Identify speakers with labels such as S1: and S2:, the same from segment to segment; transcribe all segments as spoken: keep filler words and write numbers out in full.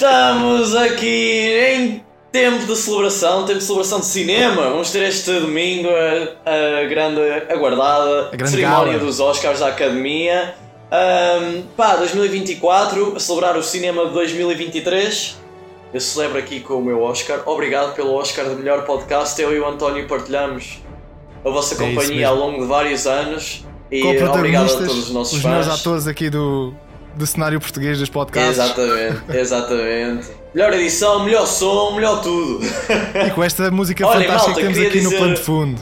S1: Estamos aqui em tempo de celebração, tempo de celebração de cinema. Vamos ter este domingo a, a grande aguardada a grande cerimónia gala dos Oscars da Academia. Um, pá, dois mil e vinte e quatro, a celebrar o cinema de dois mil e vinte e três. Eu celebro aqui com o meu Oscar. Obrigado pelo Oscar de melhor podcast. Eu e o António partilhamos a vossa é companhia ao longo de vários anos. E obrigado a todos os nossos
S2: os
S1: fãs.
S2: Os meus atores aqui do, do cenário português dos podcasts.
S1: Exatamente, exatamente. Melhor edição, melhor som, melhor tudo.
S2: E com esta música
S1: Olha,
S2: fantástica
S1: malta,
S2: que temos aqui
S1: dizer...
S2: no plano de fundo.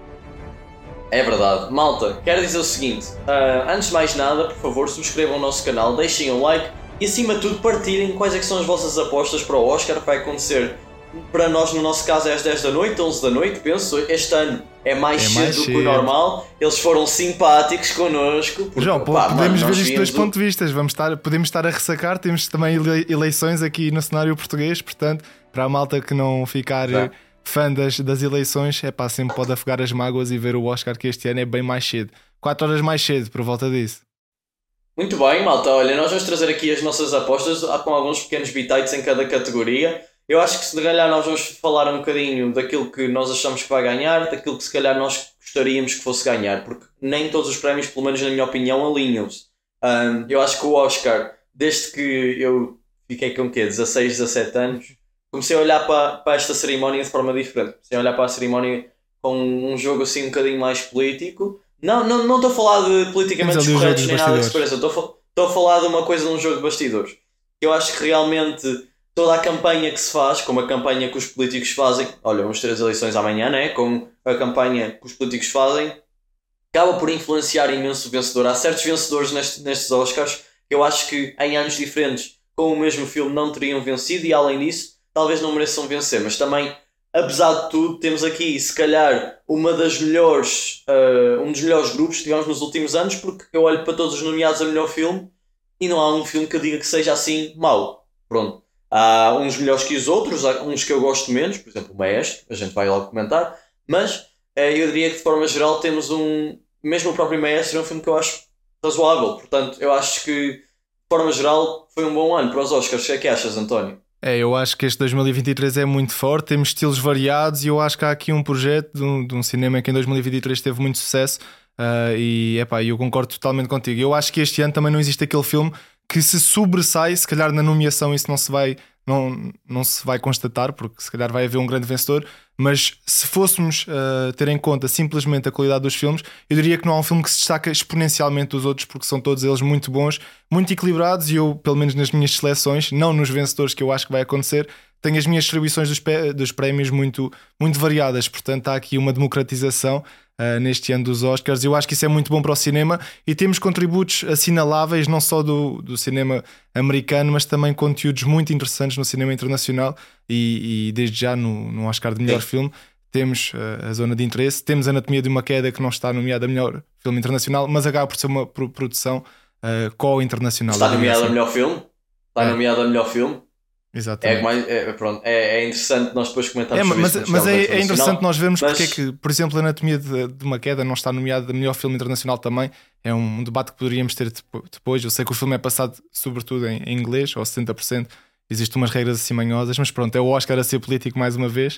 S1: É verdade. Malta, quero dizer o seguinte. Uh, antes de mais nada, por favor, subscrevam o nosso canal, deixem um like e, acima de tudo, partilhem quais é que são as vossas apostas para o Oscar que vai acontecer. Para nós, no nosso caso, é às dez da noite, onze da noite, penso. Este ano é mais, é cedo mais do que o normal. Eles foram simpáticos connosco. Porque,
S2: João,
S1: pá,
S2: podemos
S1: mano,
S2: ver isto de dois
S1: do...
S2: pontos de vista. Vamos estar, podemos estar a ressacar. Temos também eleições aqui no cenário português. Portanto, para a malta que não ficar tá. fã das, das eleições, é pá, sempre pode afogar as mágoas e ver o Oscar, que este ano é bem mais cedo. quatro horas mais cedo, por volta disso.
S1: Muito bem, malta. Olha, nós vamos trazer aqui as nossas apostas com alguns pequenos bitites em cada categoria. Eu acho que se calhar nós vamos falar um bocadinho daquilo que nós achamos que vai ganhar, daquilo que se calhar nós gostaríamos que fosse ganhar, porque nem todos os prémios, pelo menos na minha opinião, alinham-se. Um, eu acho que o Oscar, desde que eu fiquei com o quê? dezasseis, dezassete anos, comecei a olhar para, para esta cerimónia de forma diferente. Comecei a olhar para a cerimónia com um jogo assim um bocadinho mais político. Não, não, não estou a falar de politicamente corretos nem nada que se pareça. Estou, estou a falar de uma coisa de um jogo de bastidores. Eu acho que realmente toda a campanha que se faz, como a campanha que os políticos fazem, olha, vamos ter as eleições amanhã, né? Com a campanha que os políticos fazem, acaba por influenciar imenso o vencedor. Há certos vencedores nestes, nestes Oscars que eu acho que em anos diferentes com o mesmo filme não teriam vencido e, além disso, talvez não mereçam vencer. Mas também, apesar de tudo, temos aqui, se calhar, uma das melhores, uh, um dos melhores grupos que tivemos nos últimos anos, porque eu olho para todos os nomeados a melhor filme e não há um filme que eu diga que seja assim mau. Pronto. Há uns melhores que os outros, há uns que eu gosto menos, por exemplo o Maestro, a gente vai logo comentar, mas eu diria que de forma geral temos um, mesmo o próprio Maestro é um filme que eu acho razoável, portanto eu acho que de forma geral foi um bom ano para os Oscars. O que é que achas, António?
S2: É, eu acho que este dois mil e vinte e três é muito forte, temos estilos variados e eu acho que há aqui um projeto de um, de um cinema que em dois mil e vinte e três teve muito sucesso uh, e epá, eu concordo totalmente contigo. Eu acho que este ano também não existe aquele filme que se sobressai, se calhar na nomeação isso não se vai, não, não se vai constatar, porque se calhar vai haver um grande vencedor, mas se fôssemos uh, ter em conta simplesmente a qualidade dos filmes, eu diria que não há um filme que se destaca exponencialmente dos outros, porque são todos eles muito bons, muito equilibrados, e eu, pelo menos nas minhas seleções, não nos vencedores que eu acho que vai acontecer, tenho as minhas distribuições dos, pé, dos prémios muito, muito variadas, portanto há aqui uma democratização Uh, neste ano dos Oscars. Eu acho que isso é muito bom para o cinema e temos contributos assinaláveis não só do, do cinema americano, mas também conteúdos muito interessantes no cinema internacional e, e desde já no, no Oscar de melhor Sim. filme temos uh, a Zona de Interesse, temos Anatomia de uma Queda, que não está nomeada a melhor filme internacional, mas acaba por ser uma produção uh, co-internacional.
S1: Está nomeada a melhor filme? Está é. nomeada a melhor filme?
S2: Exatamente.
S1: É, mais, é, pronto, é, é interessante nós depois comentarmos
S2: é,
S1: sobre
S2: mas,
S1: isso.
S2: Mas é, é interessante nós vermos
S1: mas...
S2: porque é que, por exemplo, a Anatomia de, de uma Queda não está nomeada a melhor filme internacional também. É um, um debate que poderíamos ter depois. Eu sei que o filme é passado sobretudo em, em inglês, ou sessenta por cento. Existem umas regras assim manhosas, mas pronto, é o Oscar a ser político mais uma vez.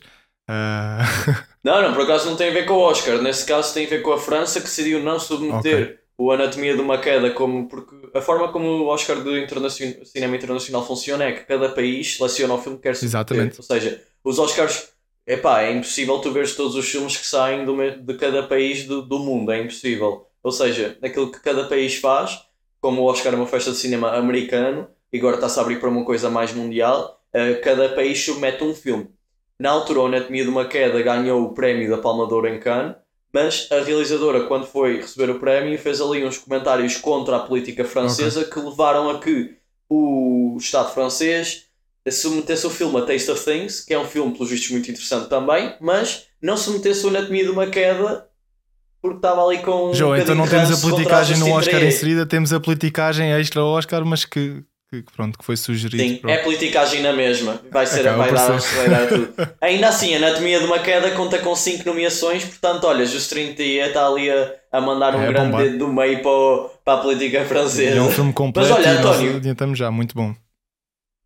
S2: Uh...
S1: Não, não, por acaso não tem a ver com o Oscar. Nesse caso tem a ver com a França, que decidiu não submeter okay. o Anatomia de uma Queda, como, porque a forma como o Oscar do internacion... cinema internacional funciona é que cada país seleciona o filme que quer submeter.
S2: Exatamente.
S1: Ou seja, os Oscars, epá, é impossível tu veres todos os filmes que saem do, de cada país do, do mundo, é impossível. Ou seja, aquilo que cada país faz, como o Oscar é uma festa de cinema americano, e agora está-se a abrir para uma coisa mais mundial, cada país submete um filme. Na altura, a Anatomia de uma Queda ganhou o prémio da Palma de Ouro em Cannes, mas a realizadora, quando foi receber o prémio, fez ali uns comentários contra a política francesa okay. que levaram a que o Estado francês submetesse o filme A Taste of Things, que é um filme, pelos vistos, muito interessante também, mas não submetesse o Anatomia de uma Queda porque estava ali com...
S2: João,
S1: um
S2: então não temos a politicagem no Oscar
S1: Trier.
S2: inserida, temos a politicagem extra Oscar, mas que... Que, pronto, que foi sugerido.
S1: Sim,
S2: pronto.
S1: é politicagem na mesma. Vai, ser, vai, dar, vai dar tudo. Ainda assim, a Anatomia de uma Queda conta com cinco nomeações. Portanto, olha, Justine Trier está ali a, a mandar um é, grande bombar. dedo do meio para, o, para a política francesa.
S2: É um filme completo. Mas olha, António, adiantamos já, muito bom.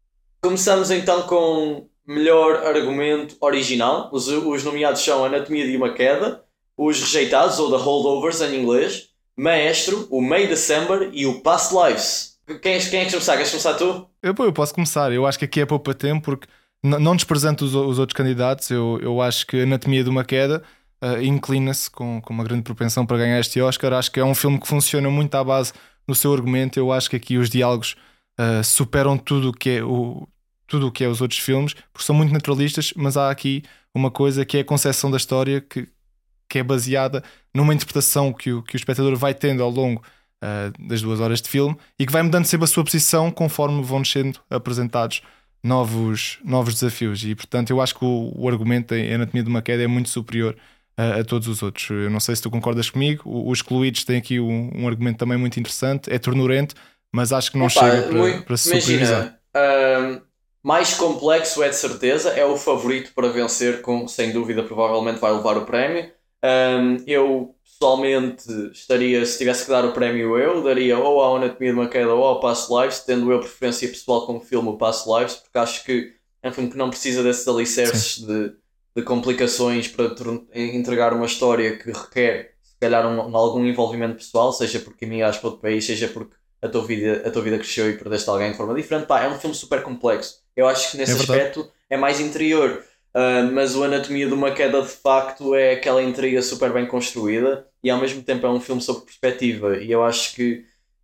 S1: Começamos então com melhor argumento original. Os, os nomeados são Anatomia de uma Queda, Os Rejeitados, ou The Holdovers em inglês, Maestro, o May December e o Past Lives. Quem é, quem é que começar? Queres começar tu?
S2: Eu, eu posso começar. Eu acho que aqui é pouco tempo, porque n- não desprezando os, os outros candidatos, eu, eu acho que Anatomia de uma Queda uh, inclina-se com, com uma grande propensão para ganhar este Oscar. Acho que é um filme que funciona muito à base no seu argumento. Eu acho que aqui os diálogos uh, superam tudo o que é o tudo o que é os outros filmes, porque são muito naturalistas, mas há aqui uma coisa que é a concepção da história que, que é baseada numa interpretação que o, que o espectador vai tendo ao longo uh, das duas horas de filme e que vai mudando sempre a sua posição conforme vão sendo apresentados novos, novos desafios. E portanto eu acho que o, o argumento em Anatomia de uma Queda é muito superior uh, a todos os outros. Eu não sei se tu concordas comigo. O, os Excluídos têm aqui um, um argumento também muito interessante, é ternurento, mas acho que não
S1: Epá,
S2: chega para,
S1: muito,
S2: para se superiorizar.
S1: Imagina, um, mais complexo é de certeza, é o favorito para vencer, com, sem dúvida, provavelmente vai levar o prémio. Um, eu pessoalmente estaria, se tivesse que dar o prémio, eu daria ou à Anatomia de uma Queda ou ao Past Lives, tendo eu preferência pessoal como filme o Past Lives, porque acho que é um filme que não precisa desses alicerces de, de complicações para entregar uma história que requer, se calhar, um, algum envolvimento pessoal, seja porque emigraste para outro país, seja porque a tua vida, a tua vida cresceu e perdeste alguém de forma diferente. Pá, é um filme super complexo. Eu acho que nesse
S2: É verdade.
S1: aspecto é mais interior. Uh, mas o Anatomia de uma Queda, de facto, é aquela intriga super bem construída e ao mesmo tempo é um filme sobre perspectiva. E eu acho que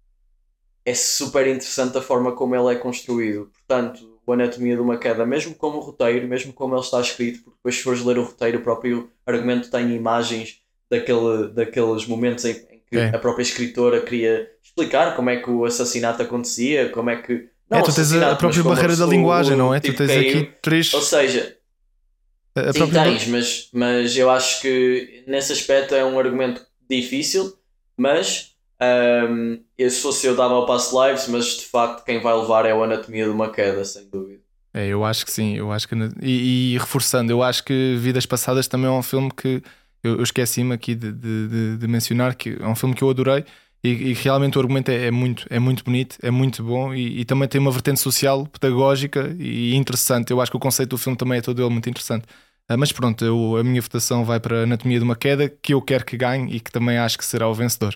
S1: é super interessante a forma como ele é construído. Portanto, o Anatomia de uma Queda, mesmo como o roteiro, mesmo como ele está escrito, porque depois, se fores ler o roteiro, o próprio argumento tem imagens daquele, daqueles momentos em, em que
S2: É.
S1: a própria escritora queria explicar como é que o assassinato acontecia, como é que. Não,
S2: É, tu tens a, a
S1: assassinato, mas
S2: própria
S1: como
S2: barreira da
S1: o-
S2: linguagem,
S1: o
S2: não é? Tu
S1: tipo
S2: tens
S1: caiu.
S2: aqui três.
S1: Ou seja,
S2: A a
S1: sim,
S2: própria.
S1: tens, mas, mas eu acho que nesse aspecto é um argumento difícil, mas ahm, eu, se fosse eu dava ao Past Lives, mas de facto quem vai levar é o Anatomia de uma Queda, sem dúvida.
S2: É, eu acho que sim, eu acho que. E, e reforçando, eu acho que Vidas Passadas também é um filme que eu, eu esqueci-me aqui de, de, de- de mencionar, que é um filme que eu adorei e, e realmente o argumento é, é muito, é muito bonito, é muito bom e, e também tem uma vertente social, pedagógica e interessante. Eu acho que o conceito do filme também é todo ele muito interessante. Ah, mas pronto, eu, a minha votação vai para Anatomia de uma Queda, que eu quero que ganhe e que também acho que será o vencedor.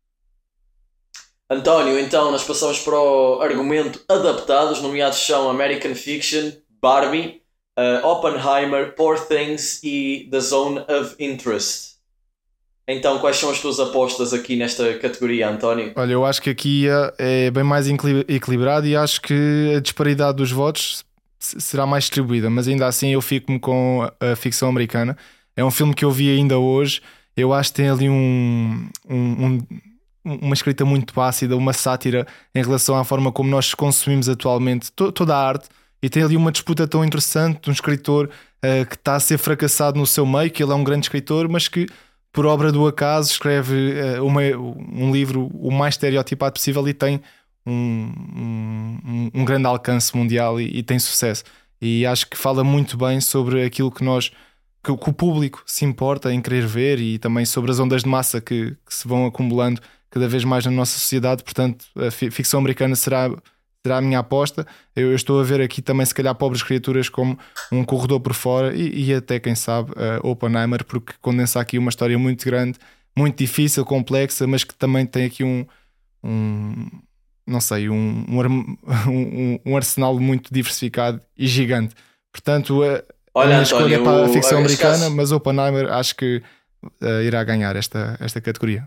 S1: António, então nós passamos para o argumento adaptado. Os nomeados são American Fiction, Barbie, uh, Oppenheimer, Poor Things e The Zone of Interest. Então, quais são as tuas apostas aqui nesta categoria, António?
S2: Olha, eu acho que aqui é é bem mais equili- equilibrado e acho que a disparidade dos votos s- será mais distribuída, mas ainda assim eu fico-me com a a ficção americana. É um filme que eu vi ainda hoje. Eu acho que tem ali um, um- um- uma escrita muito ácida, uma sátira em relação à forma como nós consumimos atualmente to- toda a arte. E tem ali uma disputa tão interessante de um escritor eh, que está a ser fracassado no seu meio, que ele é um grande escritor, mas que por obra do acaso escreve eh, uma- um livro o mais estereotipado possível e tem um, um- um- um grande alcance mundial e, e tem sucesso. E acho que fala muito bem sobre aquilo que nós que, o que o público se importa em querer ver e também sobre as ondas de massa que, que se vão acumulando cada vez mais na nossa sociedade. Portanto, a fi- ficção americana será, será a minha aposta. Eu, eu estou a ver aqui também, se calhar, Pobres Criaturas como um corredor por fora e, e até, quem sabe, uh, Oppenheimer, porque condensa aqui uma história muito grande, muito difícil, complexa, mas que também tem aqui um, um não sei, um, um, arm- um- um arsenal muito diversificado e gigante. Portanto, a, a
S1: Olha,
S2: minha escolha é
S1: António,
S2: para a
S1: o-
S2: ficção
S1: as
S2: americana,
S1: casos-
S2: mas Oppenheimer acho que uh, irá ganhar esta, esta categoria.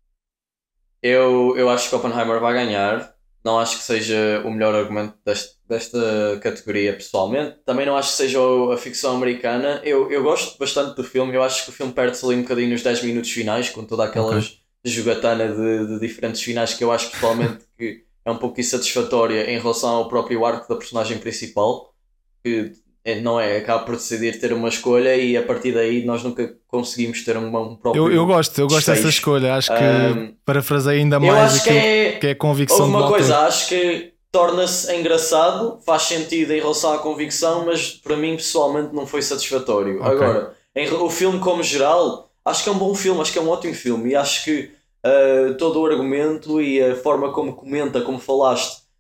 S1: Eu, eu acho que Oppenheimer vai ganhar. Não acho que seja o melhor argumento deste- desta categoria, pessoalmente. Também não acho que seja o- a ficção americana. Eu, eu gosto bastante do filme. Eu acho que o filme perde-se ali um bocadinho nos dez minutos finais, com toda aquelas jogatana de, de diferentes finais que eu acho pessoalmente que é um pouco insatisfatória em relação ao próprio arco da personagem principal. Que é- não é, acaba por decidir ter uma escolha e a partir daí nós nunca conseguimos ter uma- um próprio
S2: Eu, eu gosto, eu gosto dessa
S1: desfecho.
S2: escolha. Acho que
S1: Ahm,
S2: parafrasei ainda
S1: Eu
S2: mais
S1: acho que
S2: aquilo
S1: é.
S2: que é a convicção
S1: Houve
S2: do
S1: uma
S2: autor.
S1: coisa, acho que torna-se engraçado, faz sentido em relação à convicção, mas para mim pessoalmente não foi satisfatório.
S2: Ok.
S1: Agora, em re- o filme como geral, acho que é um bom filme, acho que é um ótimo filme e acho que ah, todo o argumento e a forma como comenta, como falaste,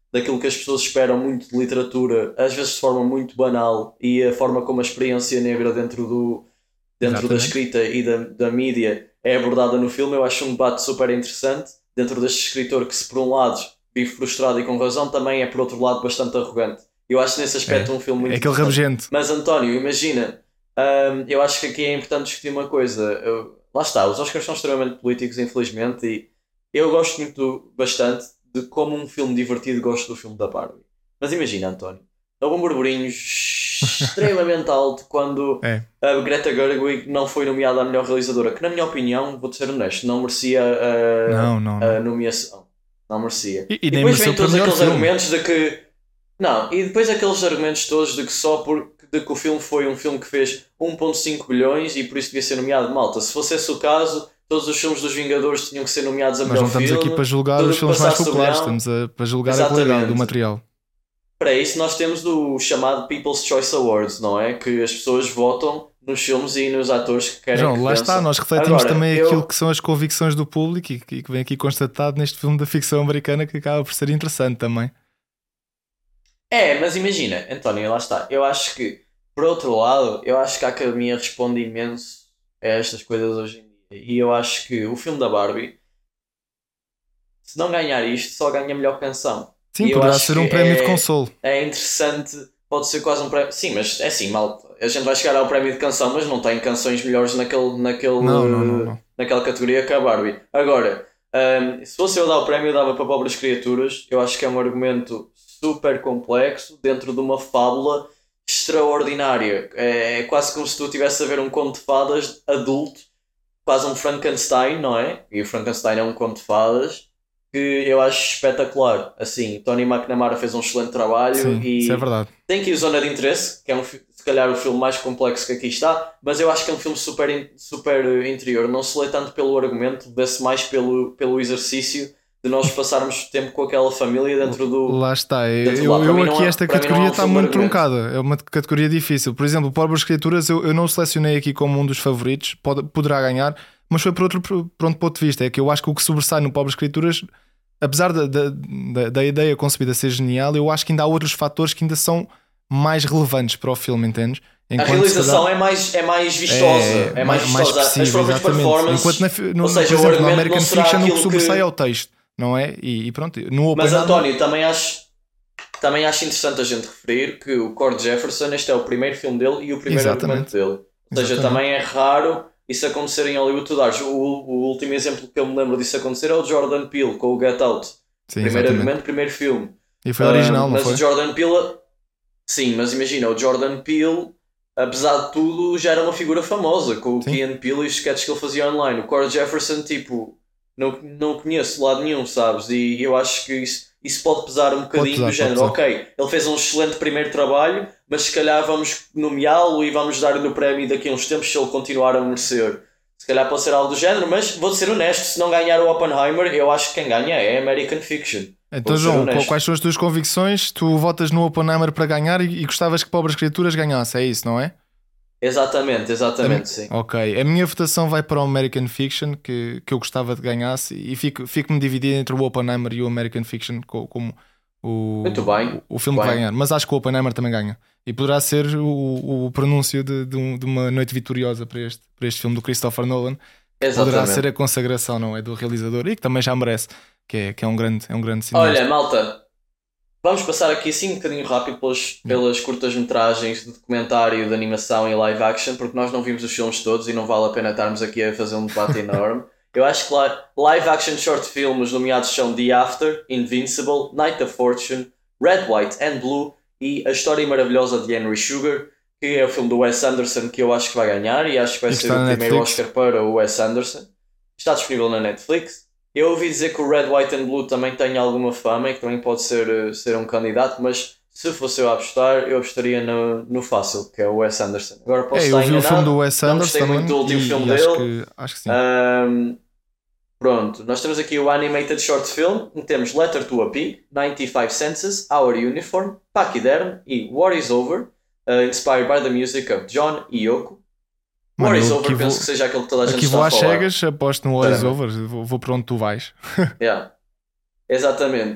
S1: daquilo que as pessoas esperam muito de literatura, às vezes de forma muito banal, e a forma como a experiência negra dentro, do, dentro da
S2: Exatamente.
S1: escrita e da, da mídia é abordada no filme. Eu acho um debate super interessante dentro deste escritor que, se por um lado vive frustrado e com razão, também é por outro lado bastante arrogante. Eu acho nesse aspecto
S2: É,
S1: um filme
S2: é
S1: muito
S2: aquele
S1: interessante.
S2: rabugento.
S1: Mas António, imagina, hum, eu acho que aqui é importante discutir uma coisa. Eu- lá está, os Oscars são extremamente políticos, infelizmente, e eu gosto muito, bastante, de como um filme divertido gosto do filme da Barbie. Mas imagina, António, houve um burburinho extremamente alto quando
S2: É.
S1: a Greta Gerwig não foi nomeada a melhor realizadora, que na minha opinião, vou-te ser honesto, não merecia
S2: Não, não,
S1: a, a
S2: não.
S1: nomeação. Não merecia.
S2: E, e
S1: E
S2: nem
S1: depois
S2: mereceu
S1: vem
S2: para
S1: todos
S2: melhor
S1: aqueles
S2: filme.
S1: argumentos de que. Não, e depois aqueles argumentos todos de que só por, de que o filme foi um filme que fez um vírgula cinco bilhões e por isso devia ser nomeado. Malta, se fosse esse o caso, todos os filmes dos Vingadores tinham que ser nomeados a
S2: Nós
S1: melhor
S2: não estamos aqui
S1: filme,
S2: para julgar
S1: tudo
S2: os
S1: o que
S2: filmes mais
S1: passasse o
S2: populares,
S1: bilhão.
S2: estamos a, para julgar a qualidade do
S1: Exatamente.
S2: material.
S1: Para isso nós temos o chamado People's Choice Awards, não é? Que as pessoas votam nos filmes e nos atores que querem
S2: João,
S1: que
S2: lá está,
S1: vençam.
S2: nós refletimos
S1: Agora,
S2: também aquilo
S1: eu...
S2: que são as convicções do público e que, e que vem aqui constatado neste filme da ficção americana, que acaba por ser interessante também.
S1: É, mas imagina, António, lá está. Eu acho que, por outro lado, eu acho que a Academia responde imenso a estas coisas hoje em dia. E eu acho que o filme da Barbie, se não ganhar isto, só ganha melhor canção.
S2: Sim,
S1: E eu
S2: poderá
S1: acho
S2: ser
S1: que
S2: um prémio de
S1: é,
S2: consolo.
S1: é interessante, pode ser quase um prémio. Sim, mas é assim, mal. A gente vai chegar ao prémio de canção, mas não tem canções melhores naquele, naquele,
S2: Não, não, não, não.
S1: naquela categoria que a Barbie. Agora, hum, se fosse eu dar o prémio, eu dava para Pobres Criaturas. Eu acho que é um argumento super complexo dentro de uma fábula extraordinária. É, é quase como se tu estivesse a ver um conto de fadas adulto, quase um Frankenstein, não é? E o Frankenstein é um conto de fadas que eu acho espetacular. Assim, Tony McNamara fez um excelente trabalho
S2: Sim, isso é
S1: e
S2: verdade.
S1: tem aqui Zona de Interesse, que é um, fi- se calhar o filme mais complexo que aqui está, mas eu acho que é um filme super, in- super eh, interior. Não se lê tanto pelo argumento, vê-se mais pelo, pelo exercício de nós passarmos tempo com aquela família dentro do.
S2: Lá está,
S1: Dentro
S2: eu,
S1: do lá. Para
S2: eu
S1: mim não
S2: aqui
S1: é,
S2: esta
S1: para mim não é
S2: categoria
S1: um
S2: está
S1: filme de
S2: muito
S1: argumento.
S2: truncada, é uma categoria difícil. Por exemplo, Pobres Criaturas eu, eu não o selecionei aqui como um dos favoritos, pode, poderá ganhar, mas foi por outro pronto, ponto de vista. É que eu acho que o que sobressai no Pobres Criaturas, apesar da, da, da, da ideia concebida ser genial, eu acho que ainda há outros fatores que ainda são mais relevantes para o filme, entendes?
S1: A
S2: Enquanto se
S1: realização
S2: calhar-
S1: é mais, é mais vistosa,
S2: é,
S1: é, mais
S2: mais, mais
S1: vistosa. As
S2: expressiva,
S1: próprias
S2: exatamente.
S1: performances,
S2: Enquanto, na, fi- no,
S1: ou seja,
S2: por
S1: o
S2: exemplo, no
S1: argumento
S2: American
S1: não será
S2: Fiction o que
S1: aquilo
S2: sobressai
S1: que.
S2: é o texto, não é? E, e pronto, no
S1: Mas
S2: Oppenheimer...
S1: António, também acho, também acho interessante a gente referir que o Cord Jefferson, este é o primeiro filme dele e o primeiro argumento
S2: Exatamente.
S1: dele. Ou seja,
S2: Exatamente.
S1: também é raro isso acontecer em Hollywood. Tu dares. O, o último exemplo que eu me lembro disso acontecer é o Jordan Peele com o Get Out.
S2: Sim,
S1: Primeiro
S2: exatamente.
S1: argumento, primeiro filme.
S2: E foi original,
S1: Um,
S2: não
S1: mas
S2: foi?
S1: o Jordan Peele, sim, mas imagina, o Jordan Peele, apesar de tudo, já era uma figura famosa com o
S2: Sim.
S1: Key and Peele e os sketches que ele fazia online. O Cord Jefferson, tipo, não, não conheço de lado nenhum, sabes? E eu acho que isso, isso pode pesar um bocadinho
S2: pesar,
S1: do género.
S2: pode
S1: Ok, ele fez um excelente primeiro trabalho, mas se calhar vamos nomeá-lo e vamos dar-lhe o prémio daqui a uns tempos se ele continuar a merecer. Se calhar pode ser algo do género, mas vou ser honesto, se não ganhar o Oppenheimer, eu acho que quem ganha é American Fiction.
S2: Então,
S1: Vou ser
S2: João,
S1: honesto.
S2: quais são as tuas convicções? Tu votas no Oppenheimer para ganhar e, e gostavas que Pobres Criaturas ganhasse, é isso, não é?
S1: Exatamente, exatamente,
S2: A-
S1: sim.
S2: Ok, a minha votação vai para o American Fiction, que, que eu gostava de ganhasse, e fico, fico-me dividido entre o Oppenheimer e o American Fiction co- como o,
S1: Muito bem,
S2: o, o filme que
S1: bem.
S2: vai ganhar. Mas acho que o Oppenheimer também ganha. E poderá ser o, o pronúncio de, de, um- de uma noite vitoriosa para este, para este filme do Christopher Nolan. Poderá
S1: Exatamente.
S2: ser a consagração, não é? Do realizador e que também já merece, que é, que é um grande, é um grande cineasta.
S1: Olha, malta, vamos passar aqui assim um bocadinho rápido pelas, pelas curtas-metragens de documentário, de animação e live action, porque nós não vimos os filmes todos e não vale a pena estarmos aqui a fazer um debate enorme. Eu acho que li- live action short films nomeados são The After, Invincible, Night of Fortune, Red, White and Blue e A História Maravilhosa de Henry Sugar, que é o filme do Wes Anderson que eu acho que vai ganhar e acho que vai
S2: E que
S1: ser
S2: está
S1: o
S2: na
S1: primeiro
S2: Netflix.
S1: Oscar para o Wes Anderson. Está disponível na Netflix. Eu ouvi dizer que o Red, White and Blue também tem alguma fama e que também pode ser, eh, ser um candidato, mas se fosse eu a apostar, eu apostaria no, no fácil, que é o Wes Anderson. Agora posso
S2: É, eu
S1: estar
S2: vi o filme do
S1: enganado,
S2: Wes
S1: não
S2: Anderson
S1: gostei
S2: também
S1: muito do último
S2: e,
S1: filme
S2: e acho,
S1: dele.
S2: que, acho que sim.
S1: Ahm, pronto, nós temos aqui o Animated Short Film, temos Letter to a Pig, ninety-five Senses, Our Uniform, Pachyderm e War is Over, uh, inspired by the music of John e Yoko.
S2: Mano,
S1: War is
S2: eu
S1: Over
S2: aqui
S1: penso
S2: vou-
S1: que seja aquele que toda a gente
S2: Aqui
S1: está
S2: vou
S1: a
S2: às
S1: falar.
S2: cegas, aposto no War is
S1: Sinceramente.
S2: Over, vou, vou para onde tu vais.
S1: Yeah. Exatamente.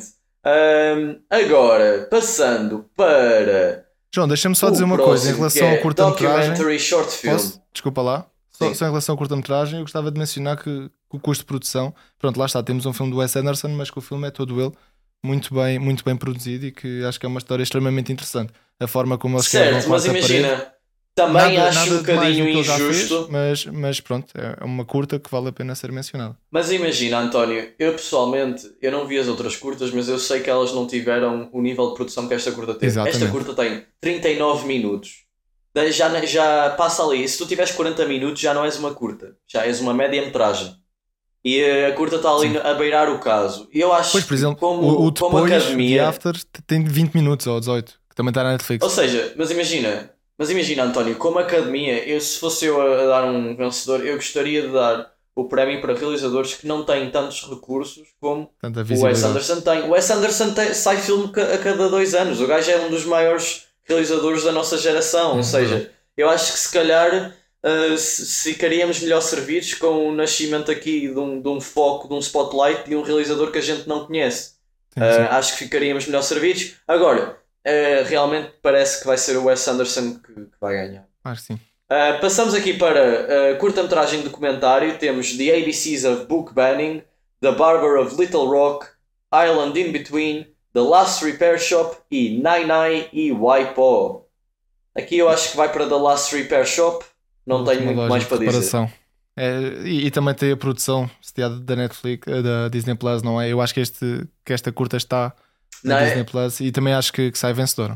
S1: Um, agora, passando para
S2: João, deixa-me só
S1: o
S2: dizer uma coisa em
S1: próximo, que
S2: relação ao
S1: é
S2: curta-metragem.
S1: Documentary Short Film.
S2: Posso? Desculpa lá. Só, só em relação ao curta-metragem, eu gostava de mencionar que, que o custo de produção, pronto, lá está, temos um filme do Wes Anderson, mas que o filme é todo ele muito bem, muito bem produzido e que acho que é uma história extremamente interessante. A forma como eles quebram a
S1: Certo, mas
S2: quarta parede.
S1: imagina, também
S2: Nada,
S1: acho
S2: nada
S1: um
S2: de mais do
S1: bocadinho
S2: que ele já fez,
S1: injusto.
S2: mas, mas pronto, é uma curta que vale a pena ser mencionada.
S1: Mas imagina, António, eu pessoalmente, eu não vi as outras curtas, mas eu sei que elas não tiveram o nível de produção que esta curta teve.
S2: Exatamente.
S1: Esta curta tem trinta e nove minutos. Daí Já, já passa ali. Se tu tiveres quarenta minutos, já não és uma curta. Já és uma média-metragem. E a curta está ali
S2: Sim.
S1: a beirar o caso. E eu acho
S2: Pois, por
S1: que
S2: exemplo,
S1: como,
S2: o, o
S1: como
S2: depois,
S1: academia...
S2: The After, tem vinte minutos ou dezoito, que também está na Netflix.
S1: Ou seja, mas imagina, mas imagina, António, como academia, eu, se fosse eu a, a dar um vencedor, eu gostaria de dar o prémio para realizadores que não têm tantos recursos como
S2: Tanta
S1: o Wes
S2: visibilidade.
S1: Anderson tem. O Wes Anderson tem, sai filme ca- a cada dois anos. O gajo é um dos maiores realizadores da nossa geração. Ou
S2: Uhum.
S1: seja, eu acho que se calhar uh, se, se ficaríamos melhor servidos com o nascimento aqui de um, de um foco, de um spotlight de um realizador que a gente não conhece.
S2: Sim,
S1: Uh,
S2: sim.
S1: acho que ficaríamos melhor servidos. Agora, uh, realmente parece que vai ser o Wes Anderson que, que vai ganhar.
S2: Acho que sim.
S1: Uh, passamos aqui para uh, curta-metragem documentário. Temos The A B Cs of Book Banning, The Barber of Little Rock, Island in Between, The Last Repair Shop e Nai Nai e Waipo. Aqui eu acho que vai para The Last Repair Shop. Não tenho
S2: Última
S1: muito
S2: loja
S1: mais
S2: de
S1: para dizer.
S2: reparação. É, e, e também tem a produção sediada da Netflix, eh, da Disney Plus, não é? Eu acho que, este, que esta curta está na
S1: Não é?
S2: Disney Plus e também acho que, que sai vencedora.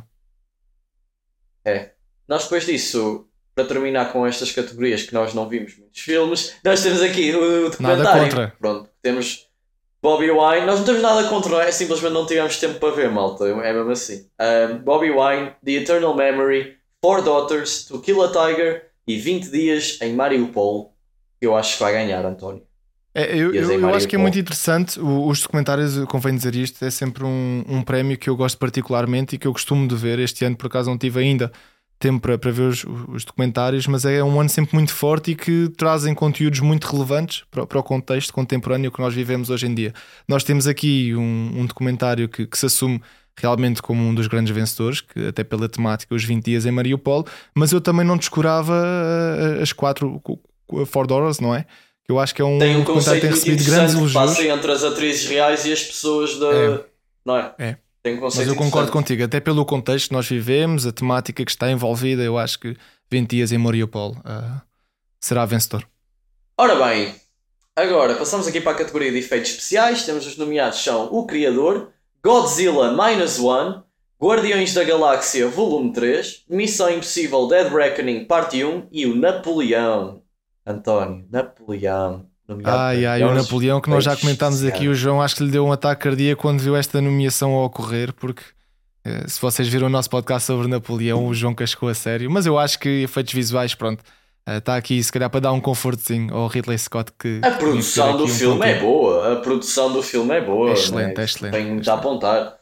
S1: É. Nós depois disso, para terminar com estas categorias que nós não vimos muitos filmes, nós temos aqui o, o documentário.
S2: Nada contra.
S1: Pronto, temos Bobby Wine. Nós não temos nada contra, é simplesmente não tivemos tempo para ver, malta. É mesmo assim. Um, Bobby Wine, The Eternal Memory, Four Daughters, To Kill a Tiger e vinte dias em Mariupol. Que eu acho que vai ganhar, António.
S2: É, eu,
S1: Dias
S2: eu,
S1: em
S2: eu acho que é
S1: Mariupol.
S2: muito interessante. O- os documentários, convém dizer isto, é sempre um, um prémio que eu gosto particularmente e que eu costumo de ver. Este ano, por acaso, não tive ainda tempo para, para ver os, os documentários, mas é um ano sempre muito forte e que trazem conteúdos muito relevantes para, para o contexto contemporâneo que nós vivemos hoje em dia. Nós temos aqui um, um documentário que, que se assume realmente como um dos grandes vencedores, que até pela temática, os vinte dias em Mariupol, mas eu também não descurava uh, as quatro Four Daughters, não é? Que eu acho que é um
S1: Tem um
S2: documentário que tem
S1: conceito muito
S2: recebido grandes
S1: interessante que
S2: elogios.
S1: passa entre as atrizes reais e as pessoas da...
S2: É.
S1: Não é?
S2: É.
S1: Tem um
S2: Mas
S1: conceito
S2: eu concordo
S1: interessante.
S2: contigo, até pelo contexto que nós vivemos, a temática que está envolvida, eu acho que vinte dias em Mariupol uh, será vencedor.
S1: Ora bem, agora passamos aqui para a categoria de efeitos especiais. Temos os nomeados são O Criador, Godzilla Minus One, Guardiões da Galáxia Volume três, Missão Impossível Dead Reckoning Parte um e o Napoleão. António, Napoleão. nomeado
S2: Ai,
S1: para
S2: ai, o
S1: melhores
S2: Napoleão que nós já
S1: efeitos
S2: comentámos aqui,
S1: especiais.
S2: o João acho que lhe deu um ataque cardíaco quando viu esta nomeação a ocorrer, porque eh, se vocês viram o nosso podcast sobre Napoleão, o João cascou a sério, mas eu acho que efeitos visuais, pronto, eh, está aqui se calhar para dar um confortozinho ao Ridley Scott que
S1: A
S2: que tinha que ter
S1: produção
S2: aqui
S1: do
S2: um
S1: filme é
S2: pontinho.
S1: boa. A produção do filme é boa.
S2: É excelente,
S1: né?
S2: é excelente,
S1: Tem
S2: é
S1: muito a
S2: excelente.
S1: apontar.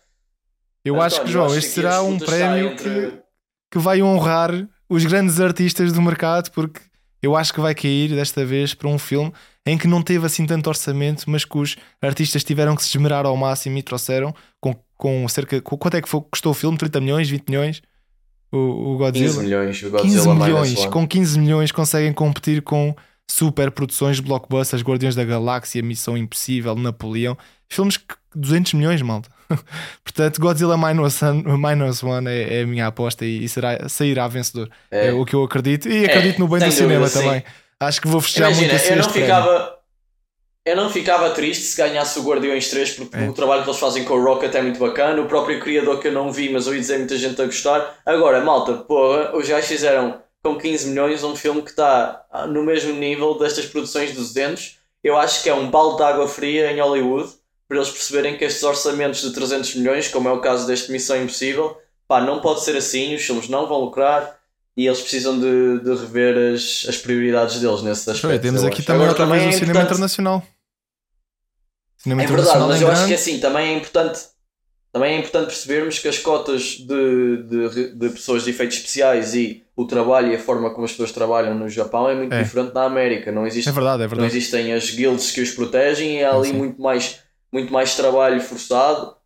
S2: Eu
S1: António,
S2: acho que,
S1: eu
S2: João,
S1: acho
S2: este
S1: que
S2: será
S1: aqui a
S2: um
S1: disputa está
S2: prémio
S1: entre-
S2: que, que vai honrar os grandes artistas do mercado, porque eu acho que vai cair desta vez para um filme em que não teve assim tanto orçamento, mas que os artistas tiveram que se esmerar ao máximo e trouxeram com, com cerca. Com, quanto é que foi, custou o filme? trinta milhões, vinte milhões? O, o Godzilla?
S1: quinze milhões. O
S2: quinze
S1: Godzilla
S2: milhões.
S1: Minus One.
S2: Com quinze milhões conseguem competir com super produções de blockbusters, Guardiões da Galáxia, Missão Impossível, Napoleão. Filmes que duzentos milhões, malta. Portanto, Godzilla Minus One, Minus One é, é a minha aposta e, e será, sairá vencedor. É.
S1: É.
S2: o que eu acredito. E acredito no bem
S1: sem
S2: do cinema
S1: dúvida, sim.
S2: também. Acho que vou festejar
S1: Imagina,
S2: muito assim
S1: eu não
S2: este prémio.
S1: ficava. Eu não ficava triste se ganhasse o Guardiões três, porque
S2: É.
S1: o trabalho que eles fazem com o Rocket é muito bacana. O próprio criador que eu não vi, mas ouvi dizer muita gente a gostar. Agora, malta, porra, os gajos fizeram com quinze milhões um filme que está no mesmo nível destas produções de duzentos. Eu acho que é um balde de água fria em Hollywood, para eles perceberem que estes orçamentos de trezentos milhões, como é o caso deste Missão Impossível, pá, não pode ser assim, os filmes não vão lucrar e eles precisam de, de rever as, as prioridades deles nesse aspecto.
S2: Olha, temos
S1: eu
S2: aqui
S1: acho.
S2: também
S1: Agora,
S2: outra vez
S1: também
S2: o
S1: é
S2: cinema
S1: importante-
S2: internacional. Cinema
S1: É verdade,
S2: internacional
S1: mas
S2: em
S1: eu acho
S2: grande.
S1: que assim, também é importante, também é importante percebermos que as cotas de, de, de pessoas de efeitos especiais e o trabalho e a forma como as pessoas trabalham no Japão é muito
S2: É.
S1: diferente da América. Não existe
S2: É verdade, é
S1: Não
S2: verdade.
S1: existem as guilds que os protegem e há
S2: Sim,
S1: ali
S2: sim.
S1: muito mais, muito mais trabalho forçado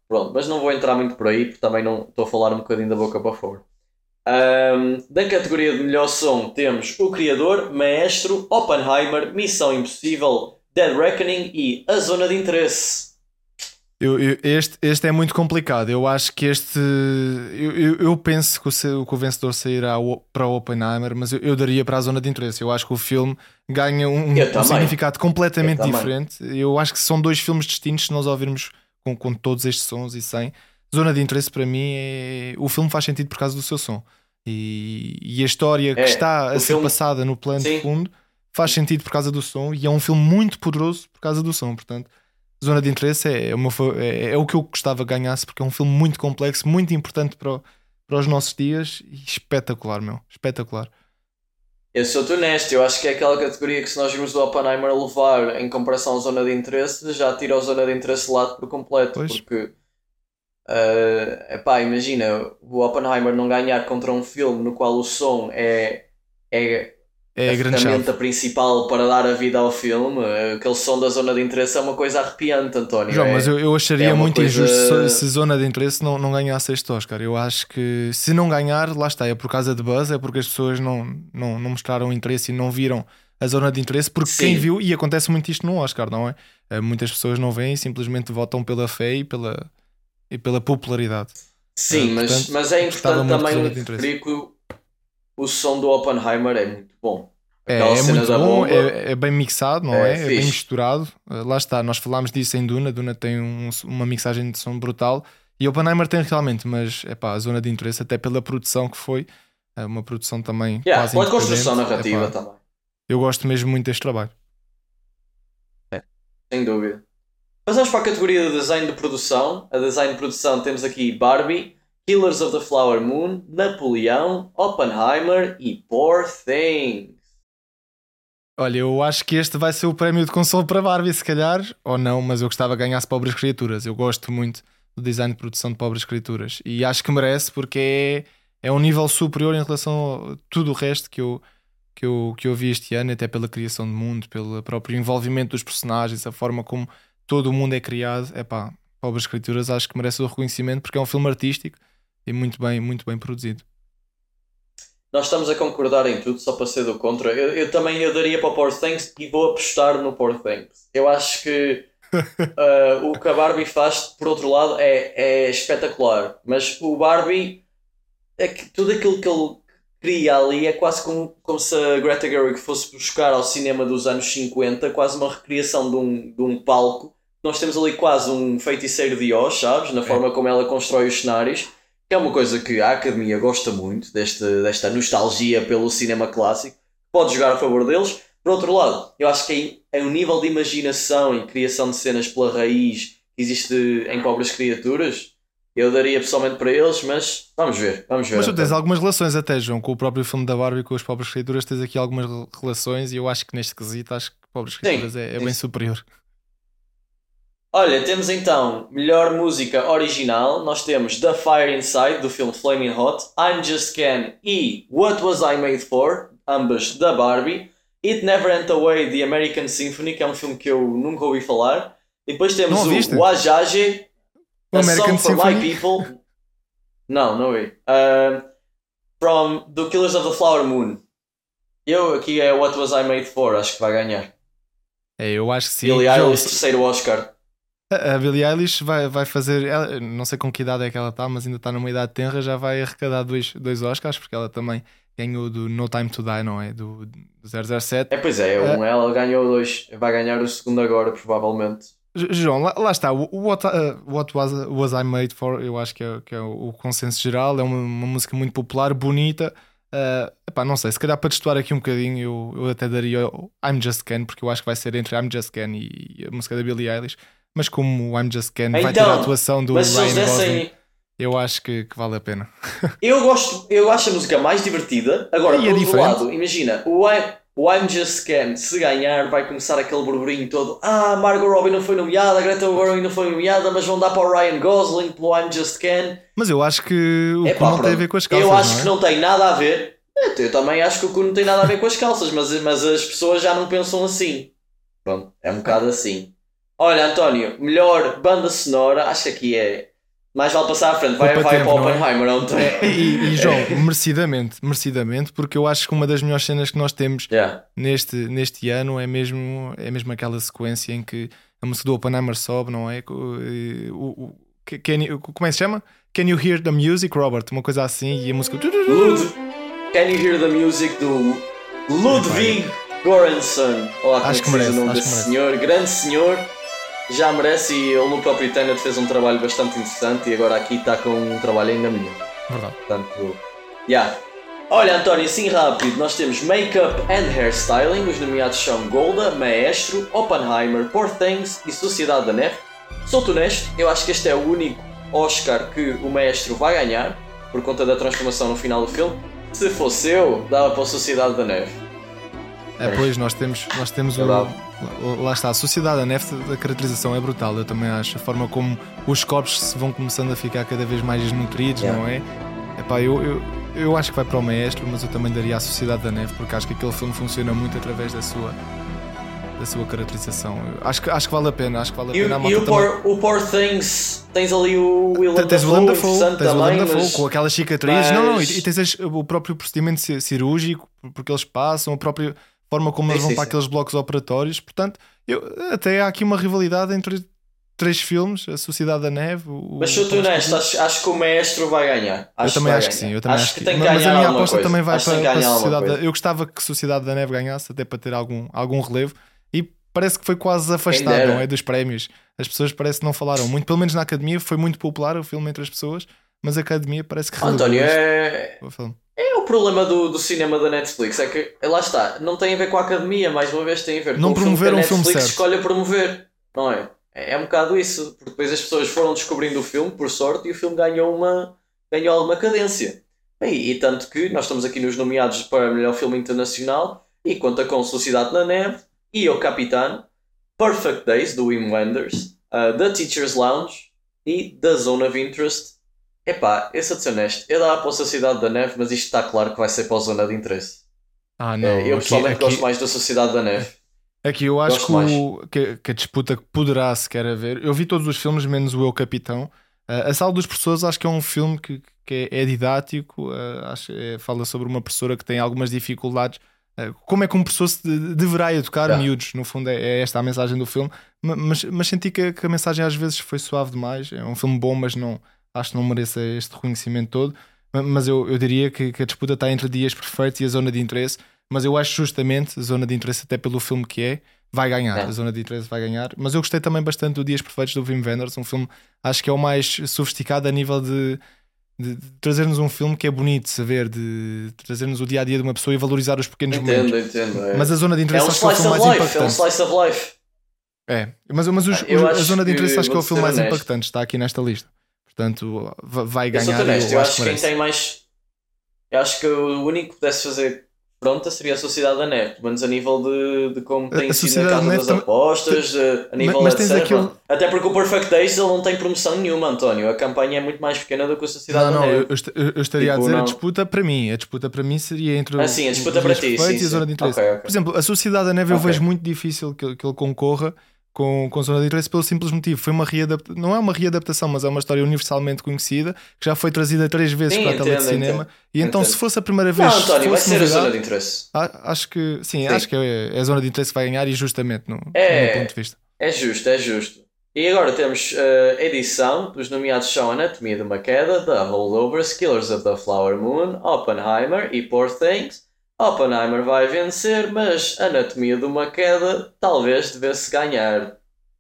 S1: Pronto, mas não vou entrar muito por aí, porque também não estou a falar um bocadinho da boca para fora. Um, da categoria de melhor som temos O Criador, Maestro, Oppenheimer, Missão Impossível, Dead Reckoning e A Zona de Interesse.
S2: Eu, eu- este, este é muito complicado. Eu acho que este. Eu, eu, eu penso que o, se- que o vencedor sairá o- para o Oppenheimer, mas eu, eu daria para a zona de interesse. Eu acho que o filme ganha um,
S1: Eu
S2: um
S1: também.
S2: significado completamente
S1: Eu também.
S2: diferente. Eu acho que são dois filmes distintos se nós ouvirmos com, com todos estes sons e sem. Zona de interesse para mim é. O filme faz sentido por causa do seu som. E, e a história que
S1: É,
S2: está a
S1: o
S2: ser
S1: filme.
S2: passada no plano de
S1: Sim.
S2: fundo faz sentido por causa do som e é um filme muito poderoso por causa do som. Portanto. Zona de interesse é, é, o meu fa- é- é o que eu gostava que ganhasse, porque é um filme muito complexo, muito importante para, o- para os nossos dias e espetacular, meu. Espetacular.
S1: Eu sou-te honesto, eu acho que é aquela categoria que se nós vimos o Oppenheimer levar em comparação à zona de interesse, já tira a zona de interesse de lado por completo,
S2: Pois.
S1: porque uh, epá, imagina o Oppenheimer não ganhar contra um filme no qual o som é, é
S2: É
S1: a
S2: a grande
S1: ferramenta
S2: chave.
S1: principal para dar a vida ao filme. Aquele som da zona de interesse é uma coisa arrepiante, António.
S2: João,
S1: é,
S2: mas eu, eu acharia
S1: é uma
S2: muito
S1: coisa...
S2: injusto se, se Zona de Interesse não, não ganhasse este Oscar. Eu acho que se não ganhar, lá está, é por causa de buzz, é porque as pessoas não, não, não mostraram interesse e não viram a Zona de Interesse, porque
S1: Sim.
S2: quem viu, e acontece muito isto no Oscar, não é? Eh, Muitas pessoas não veem, simplesmente votam pela fé e pela, e pela popularidade.
S1: Sim,
S2: Eh,
S1: mas,
S2: portanto,
S1: mas é
S2: gostava
S1: importante
S2: muito de Zona
S1: também
S2: de Interesse.
S1: referir que o, o som do Oppenheimer é muito bom. Aquela
S2: É, é
S1: cena
S2: muito
S1: da
S2: bom,
S1: bomba
S2: é, é bem mixado, não
S1: é
S2: é? É bem
S1: fixe.
S2: misturado. Uh, lá está, nós falámos disso em Duna. Duna tem um- uma mixagem de som brutal e Oppenheimer tem realmente, mas é pá, a zona de interesse, até pela produção que foi, é uma produção também
S1: Yeah,
S2: quase
S1: pela
S2: independente.
S1: construção narrativa
S2: Epá,
S1: também,
S2: eu gosto mesmo muito deste trabalho.
S1: sem dúvida. Passamos para a categoria de design de produção. A design de produção temos aqui Barbie, Killers of the Flower Moon, Napoleão, Oppenheimer e Poor Things.
S2: Olha, eu acho que este vai ser o prémio de consolo para Barbie, se calhar, ou não, mas eu gostava que ganhasse Pobres Criaturas. Eu gosto muito do design de produção de Pobres Criaturas e acho que merece porque é, é um nível superior em relação a tudo o resto que eu, que, eu, que eu vi este ano, até pela criação de mundo, pelo próprio envolvimento dos personagens, a forma como todo o mundo é criado. É pá, Pobres Criaturas acho que merece o reconhecimento porque é um filme artístico e muito bem, muito bem produzido.
S1: Nós estamos a concordar em tudo, só para ser do contra. Eu, eu também eu daria para o Poor Things e vou apostar no Poor Things. Eu acho que uh, o que a Barbie faz, por outro lado, é, é espetacular. Mas o Barbie, é que tudo aquilo que ele cria ali é quase como, como se a Greta Gerwig fosse buscar ao cinema dos anos cinquenta, quase uma recriação de um, de um palco. Nós temos ali quase um feiticeiro de Oz, sabes? Na forma como ela constrói os cenários. Que é uma coisa que a Academia gosta muito, deste, desta nostalgia pelo cinema clássico. Pode jogar a favor deles. Por outro lado, eu acho que é um nível de imaginação e criação de cenas pela raiz que existe em Pobres Criaturas. Eu daria pessoalmente para eles, mas vamos ver, vamos ver.
S2: Mas tu tens
S1: então.
S2: algumas relações até, João, com o próprio filme da Barbie e com as Pobres Criaturas, tens aqui algumas rel- relações e eu acho que neste quesito acho que Pobres Criaturas é, é
S1: sim.
S2: bem superior.
S1: Olha, temos então melhor música original. Nós temos The Fire Inside, do filme Flaming Hot, I'm Just Ken e What Was I Made For, ambas da Barbie. It Never Went Away, The American Symphony, que é um filme que eu nunca ouvi falar. E depois temos
S2: Não ouviste?
S1: o Wajaje,
S2: O
S1: A
S2: American
S1: Song for
S2: Symphony?
S1: My People. Não, não ouvi. Um, from The Killers of the Flower Moon. Eu aqui é What Was I Made For, acho que vai ganhar.
S2: É, eu acho que sim.
S1: Billie
S2: João,
S1: Eilish, terceiro Oscar.
S2: a a Billie Eilish vai, vai fazer, ela- não sei com que idade é que ela está, mas ainda está numa idade tenra, já vai arrecadar dois, dois Oscars, porque ela também ganhou do No Time to Die, não é? Do, do zero zero sete.
S1: É, pois é, um, ela ganhou dois. Vai ganhar o segundo agora, provavelmente.
S2: J- João, lá, lá está, o- o What, uh, What was, was I Made For, eu acho que é, que é o consenso geral, é uma, uma música muito popular, bonita. Uh, epá, não sei, se calhar para destoar aqui um bocadinho, eu, eu até daria o I'm Just Ken, porque eu acho que vai ser entre I'm Just Ken e a música da Billie Eilish. Mas como o I'm Just Ken vai ter a
S1: Então,
S2: atuação do
S1: mas se eles
S2: Ryan Gosling,
S1: dessem.
S2: eu acho que, que vale a pena.
S1: Eu gosto, eu acho a música mais divertida. Agora,
S2: E
S1: por
S2: é
S1: outro
S2: diferente.
S1: lado, imagina, o I'm, o I'm Just Ken, se ganhar, vai começar aquele burburinho todo. Ah, Margot Robbie não foi nomeada, Greta Gerwig não foi nomeada, mas vão dar para o Ryan Gosling pelo I'm Just Ken.
S2: Mas eu acho que o
S1: Epá,
S2: que não tem a
S1: pronto.
S2: ver com as calças,
S1: Eu acho
S2: não é?
S1: que não tem nada a ver. Eu também acho que o cu não tem nada a ver com as calças, mas, mas as pessoas já não pensam assim. Pronto, é um bocado assim. Olha, António, melhor banda sonora, acho que aqui é, Mais vale passar à frente, vai,
S2: Poupa
S1: vai
S2: tempo,
S1: para o
S2: não é?
S1: Oppenheimer ontem.
S2: É, e, e João, merecidamente, merecidamente, porque eu acho que uma das melhores cenas que nós temos
S1: Yeah.
S2: neste, neste ano é mesmo, é mesmo aquela sequência em que a música do Oppenheimer sobe, não é? O, o, o, can you, como é que se chama? Can you hear the music, Robert? Uma coisa assim, e a música.
S1: Lud, can you hear the music do Ludwig Göransson? Olá, como
S2: Acho
S1: é que
S2: que
S1: se diz
S2: merece,
S1: o nome
S2: acho
S1: desse
S2: que merece.
S1: senhor? Grande senhor, já merece, e ele no próprio Tenet fez um trabalho bastante interessante e agora aqui está com um trabalho ainda melhor.
S2: Verdade.
S1: Portanto, yeah. Olha, António, assim rápido, nós temos Makeup and Hairstyling, os nomeados são Golda, Maestro, Oppenheimer, Poor Things e Sociedade da Neve. Sou-te honesto, eu acho que este é o único Oscar que o Maestro vai ganhar, por conta da transformação no final do filme. Se fosse eu, dava para a Sociedade da Neve.
S2: É, pois, nós temos, nós temos o, lá está, a Sociedade da Neve, a caracterização é brutal, eu também acho, a forma como os corpos se vão começando a ficar cada vez mais desnutridos,
S1: Yeah.
S2: não é? Epá, eu, eu, eu acho que vai para o Maestro, mas eu também daria à Sociedade da Neve, porque acho que aquele filme funciona muito através da sua, da sua caracterização. Eu acho, que, acho que vale a pena, acho que vale a
S1: E,
S2: pena. A
S1: e o,
S2: malta
S1: Poor, o Poor Things, tens ali o Willem
S2: Tens o
S1: Dafoe,
S2: Willem Dafoe,
S1: interessante
S2: tens o
S1: também,
S2: Willem Dafoe
S1: mas...
S2: com aquelas cicatrizes, não, não, e,
S1: mas-
S2: e tens as- o próprio procedimento ci- cirúrgico, porque eles passam, a própria forma como
S1: Sim,
S2: eles vão
S1: sim,
S2: para
S1: sim.
S2: aqueles blocos operatórios, portanto, eu, até há aqui uma rivalidade entre três filmes, a Sociedade da Neve, o,
S1: Mas sou-te
S2: o-
S1: honesto, acho, acho que o Maestro vai ganhar.
S2: eu
S1: Acho
S2: também
S1: vai
S2: acho que
S1: ganhar.
S2: sim, eu também acho,
S1: que tem que
S2: mas, mas
S1: ganhar
S2: a minha
S1: alguma
S2: aposta
S1: coisa.
S2: também vai
S1: Acho que
S2: para,
S1: tem que
S2: para a
S1: ganhar alguma
S2: Sociedade da,
S1: coisa.
S2: eu gostava que a Sociedade da Neve ganhasse, até para ter algum, algum relevo, e parece que foi quase afastado,
S1: dera.
S2: não é, dos prémios. As pessoas parece que não falaram muito, pelo menos na Academia foi muito popular o filme entre as pessoas, mas a Academia parece que relevou
S1: António,
S2: isto,
S1: é...
S2: o filme.
S1: é o problema do, do cinema da Netflix. É que, lá está, não tem a ver com a Academia, mais uma vez tem a ver
S2: Não
S1: com o filme que a
S2: promoveram o filme
S1: Netflix
S2: certo.
S1: escolhe promover. Não é? É um bocado isso. Porque depois as pessoas foram descobrindo o filme, por sorte, e o filme ganhou uma ganhou alguma cadência. E, e tanto que nós estamos aqui nos nomeados para melhor filme internacional e conta com Sociedade na Neve e O Capitão, Perfect Days, do Wim Wenders, uh, The Teacher's Lounge e The Zone of Interest. Epá, eu sou de ser honesto, eu dava para a Sociedade da Neve, mas isto está claro que vai ser para a Zona de Interesse.
S2: Ah, não,
S1: Eh, eu
S2: aqui-
S1: pessoalmente
S2: aqui-
S1: gosto mais da Sociedade da Neve.
S2: Aqui eu acho
S1: Gosto
S2: que, o- que- que a disputa que poderá sequer haver. Eu vi todos os filmes, menos o Eu Capitão. Uh, a Sala dos Professores acho que é um filme que, que é, é didático. Uh, acho, é- fala sobre uma professora que tem algumas dificuldades. Uh, como é que um professor se de- deverá educar
S1: Yeah.
S2: miúdos? No fundo, é, é esta a mensagem do filme. Ma- Mas, mas senti que, que a mensagem às vezes foi suave demais. É um filme bom, mas não, acho que não mereça este reconhecimento todo. Ma- Mas eu, eu diria que, que a disputa está entre Dias Perfeitos e a Zona de Interesse. Mas eu acho justamente a Zona de Interesse, até pelo filme que é, vai ganhar.
S1: É.
S2: A Zona de Interesse vai ganhar. Mas eu gostei também bastante do Dias Perfeitos do Wim Wenders, um filme, acho que é o mais sofisticado a nível de, de, de trazer-nos um filme que é bonito de saber, de trazer-nos o dia a dia de uma pessoa e valorizar os pequenos momentos.
S1: Entendo, entendo. É,
S2: Mas a Zona de
S1: é
S2: Interesse
S1: um
S2: acho que é o
S1: slice
S2: filme
S1: of
S2: mais
S1: life, é um
S2: impactante.
S1: slice of life.
S2: É, mas, mas os-
S1: Eu
S2: os- a
S1: acho
S2: Zona de
S1: que-
S2: Interesse acho que é o
S1: vou-te
S2: filme
S1: ser
S2: mais
S1: honesto.
S2: impactante, está aqui nesta lista. Portanto, va- vai
S1: Eu sou
S2: ganhar. e
S1: honesto, eu acho que quem
S2: merece.
S1: tem mais. Eu acho que o único que pudesse fazer pronta seria a Sociedade da Neve, pelo menos a nível de, de como
S2: A-
S1: tem
S2: a
S1: sido
S2: Sociedade
S1: na
S2: da
S1: casa
S2: Neve
S1: das
S2: tam-
S1: apostas, de- a nível
S2: mas tens
S1: etcétera.
S2: aquilo-
S1: Até porque o Perfect Days ele não tem promoção nenhuma, António. A campanha é muito mais pequena do que a Sociedade
S2: Não,
S1: da
S2: não, eu,
S1: Neve.
S2: eu est- eu- eu estaria
S1: Tipo,
S2: a dizer a
S1: não.
S2: disputa para mim. A disputa para mim seria entre
S1: Ah,
S2: o-
S1: sim, a
S2: os
S1: disputa para
S2: Dias
S1: ti,
S2: Perfeitos
S1: sim,
S2: e a Zona de
S1: sim.
S2: Interesse.
S1: Ok, ok.
S2: Por exemplo, a Sociedade da Neve eu
S1: Ok.
S2: vejo muito difícil que, que ele concorra com, com Zona de Interesse pelo simples motivo. Foi uma readaptação, não é uma readaptação, mas é uma história universalmente conhecida que já foi trazida três vezes
S1: Sim,
S2: para a tela de
S1: entendo,
S2: cinema.
S1: entendo.
S2: E então,
S1: Entendo.
S2: se fosse a primeira vez,
S1: Não,
S2: se
S1: António, vai
S2: fosse
S1: ser a
S2: novidade,
S1: Zona de Interesse.
S2: a- acho que sim,
S1: Sim.
S2: acho que é, é a Zona de Interesse que vai ganhar e justamente no,
S1: É.
S2: no meu ponto de vista.
S1: É justo, é justo. E agora temos a edição. Os nomeados são Anatomia de uma Queda, The Holdovers, Killers of the Flower Moon, Oppenheimer e Poor Things. Oppenheimer vai vencer, mas Anatomia de uma Queda talvez devesse ganhar.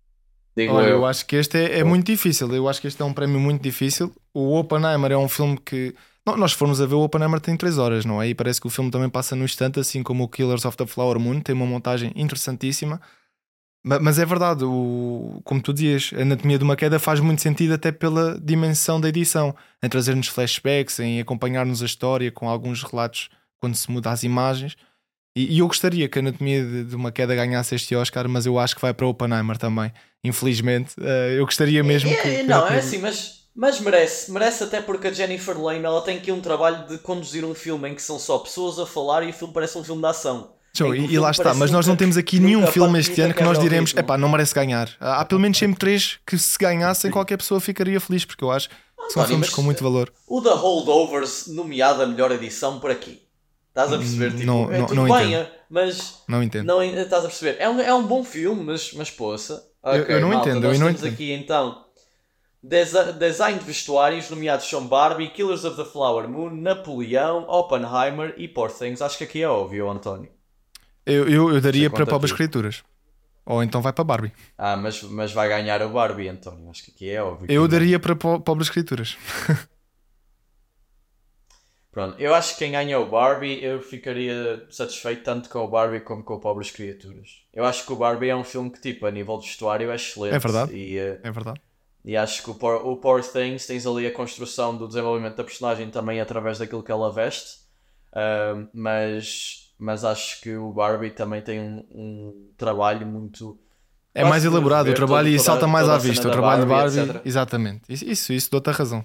S1: Digo
S2: Olha,
S1: eu.
S2: eu acho que este é, é muito difícil. Eu acho que este é um prémio muito difícil. O Oppenheimer é um filme que. Não, nós fomos a ver, o Oppenheimer tem três horas, não é? E parece que o filme também passa no instante, assim como o Killers of the Flower Moon. Tem uma montagem interessantíssima. Ma- Mas é verdade, o, como tu dizias, a Anatomia de uma Queda faz muito sentido até pela dimensão da edição, em trazer-nos flashbacks, em acompanhar-nos a história com alguns relatos quando se muda as imagens. E, e eu gostaria que a Anatomia de, de uma Queda ganhasse este Oscar, mas eu acho que vai para o Oppenheimer também. Infelizmente, Eh, eu gostaria mesmo
S1: É,
S2: que.
S1: é,
S2: que
S1: não,
S2: a-
S1: é assim, mas, mas merece. Merece até porque a Jennifer Lane ela tem aqui um trabalho de conduzir um filme em que são só pessoas a falar e o filme parece um filme de ação.
S2: Joe,
S1: em que o
S2: e, e
S1: filme
S2: lá está,
S1: parece
S2: mas nós
S1: nunca-
S2: não temos aqui
S1: nunca
S2: nenhum
S1: pa-
S2: filme este
S1: nunca
S2: ano que nós
S1: quebra o
S2: diremos,
S1: ritmo.
S2: epá, não merece ganhar. Há, há pelo menos sempre três que se ganhassem qualquer pessoa ficaria feliz, porque eu acho São
S1: António,
S2: filmes
S1: mas
S2: com muito valor.
S1: o The Holdovers nomeado a melhor edição por aqui. Estás a perceber? Tipo,
S2: Não,
S1: é
S2: não,
S1: tudo
S2: não
S1: bem,
S2: entendo.
S1: é, mas
S2: Não entendo.
S1: não en- estás a perceber? É um, é um bom filme, mas, mas poça.
S2: Eu, eu
S1: Ok,
S2: não
S1: malta,
S2: entendo, eu
S1: nós
S2: não
S1: temos
S2: entendo.
S1: aqui então desi- design de vestuários, nomeados são Barbie, Killers of the Flower Moon, Napoleão, Oppenheimer e Poor Things. Acho que aqui é óbvio, António.
S2: Eu, eu, eu
S1: Não sei
S2: daria para
S1: quanto a
S2: pobres
S1: ti.
S2: criaturas. Ou então vai para Barbie.
S1: Ah, mas, mas vai ganhar o Barbie, António. Acho que aqui é óbvio.
S2: Eu
S1: que ganha.
S2: daria para po- pobres criaturas.
S1: Pronto, eu acho que quem ganha o Barbie, eu ficaria satisfeito tanto com o Barbie como com o Pobres Criaturas. Eu acho que o Barbie é um filme que, tipo, a nível de vestuário é excelente.
S2: É verdade.
S1: E, eh,
S2: É verdade.
S1: e acho que o Poor, o Poor Things, tens ali a construção do desenvolvimento da personagem também através daquilo que ela veste. Ahm, mas, mas acho que o Barbie também tem um, um trabalho muito...
S2: É mais
S1: Basta
S2: elaborado o
S1: ver
S2: trabalho
S1: todo-
S2: e
S1: toda-
S2: salta mais
S1: toda
S2: à
S1: a cena
S2: vista. O
S1: da
S2: trabalho de
S1: Barbie,
S2: Barbie,
S1: etcétera.
S2: exatamente. Isso, isso, isso dou-te a razão.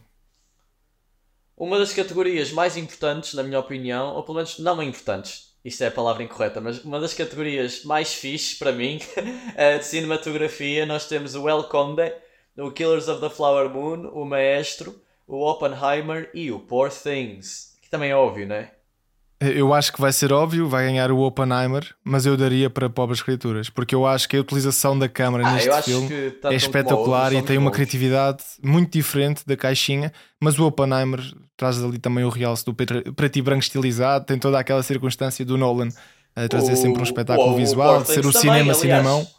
S1: Uma das categorias mais importantes, na minha opinião, ou pelo menos não importantes, isto é a palavra incorreta, mas uma das categorias mais fixes para mim eh, de cinematografia, nós temos o El Conde, o Killers of the Flower Moon, o Maestro, o Oppenheimer e o Poor Things. Que também é óbvio, não é?
S2: Eu acho que vai ser óbvio, vai ganhar o Oppenheimer, mas eu daria para pobres criaturas, porque eu acho que a utilização da câmara
S1: Ah,
S2: neste
S1: eu acho
S2: filme
S1: que tanto
S2: é
S1: um como o
S2: espetacular
S1: outro
S2: e
S1: são
S2: tem
S1: muito
S2: uma
S1: bons.
S2: criatividade muito diferente da caixinha, mas o Oppenheimer traz ali também o realce do preto preto e branco estilizado, tem toda aquela circunstância do Nolan a trazer sempre um
S1: O,
S2: espetáculo
S1: o, o
S2: visual,
S1: Poor
S2: de ser
S1: Things
S2: o
S1: também,
S2: cinema cinemão.
S1: aliás.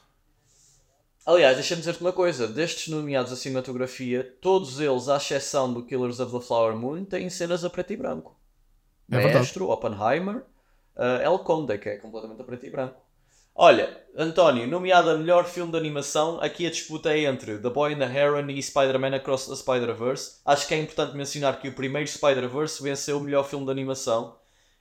S1: Aliás, deixa-me dizer-te uma coisa: destes nomeados à cinematografia, todos eles, à exceção do Killers of the Flower Moon, têm cenas a preto e branco.
S2: É verdade.
S1: Maestro, Oppenheimer, uh, El Conde, que é completamente a preto e branco. Olha, António, nomeado a melhor filme de animação, aqui a disputa é entre The Boy and the Heron e Spider-Man Across the Spider-Verse. Acho que é importante mencionar que o primeiro Spider-Verse venceu o melhor filme de animação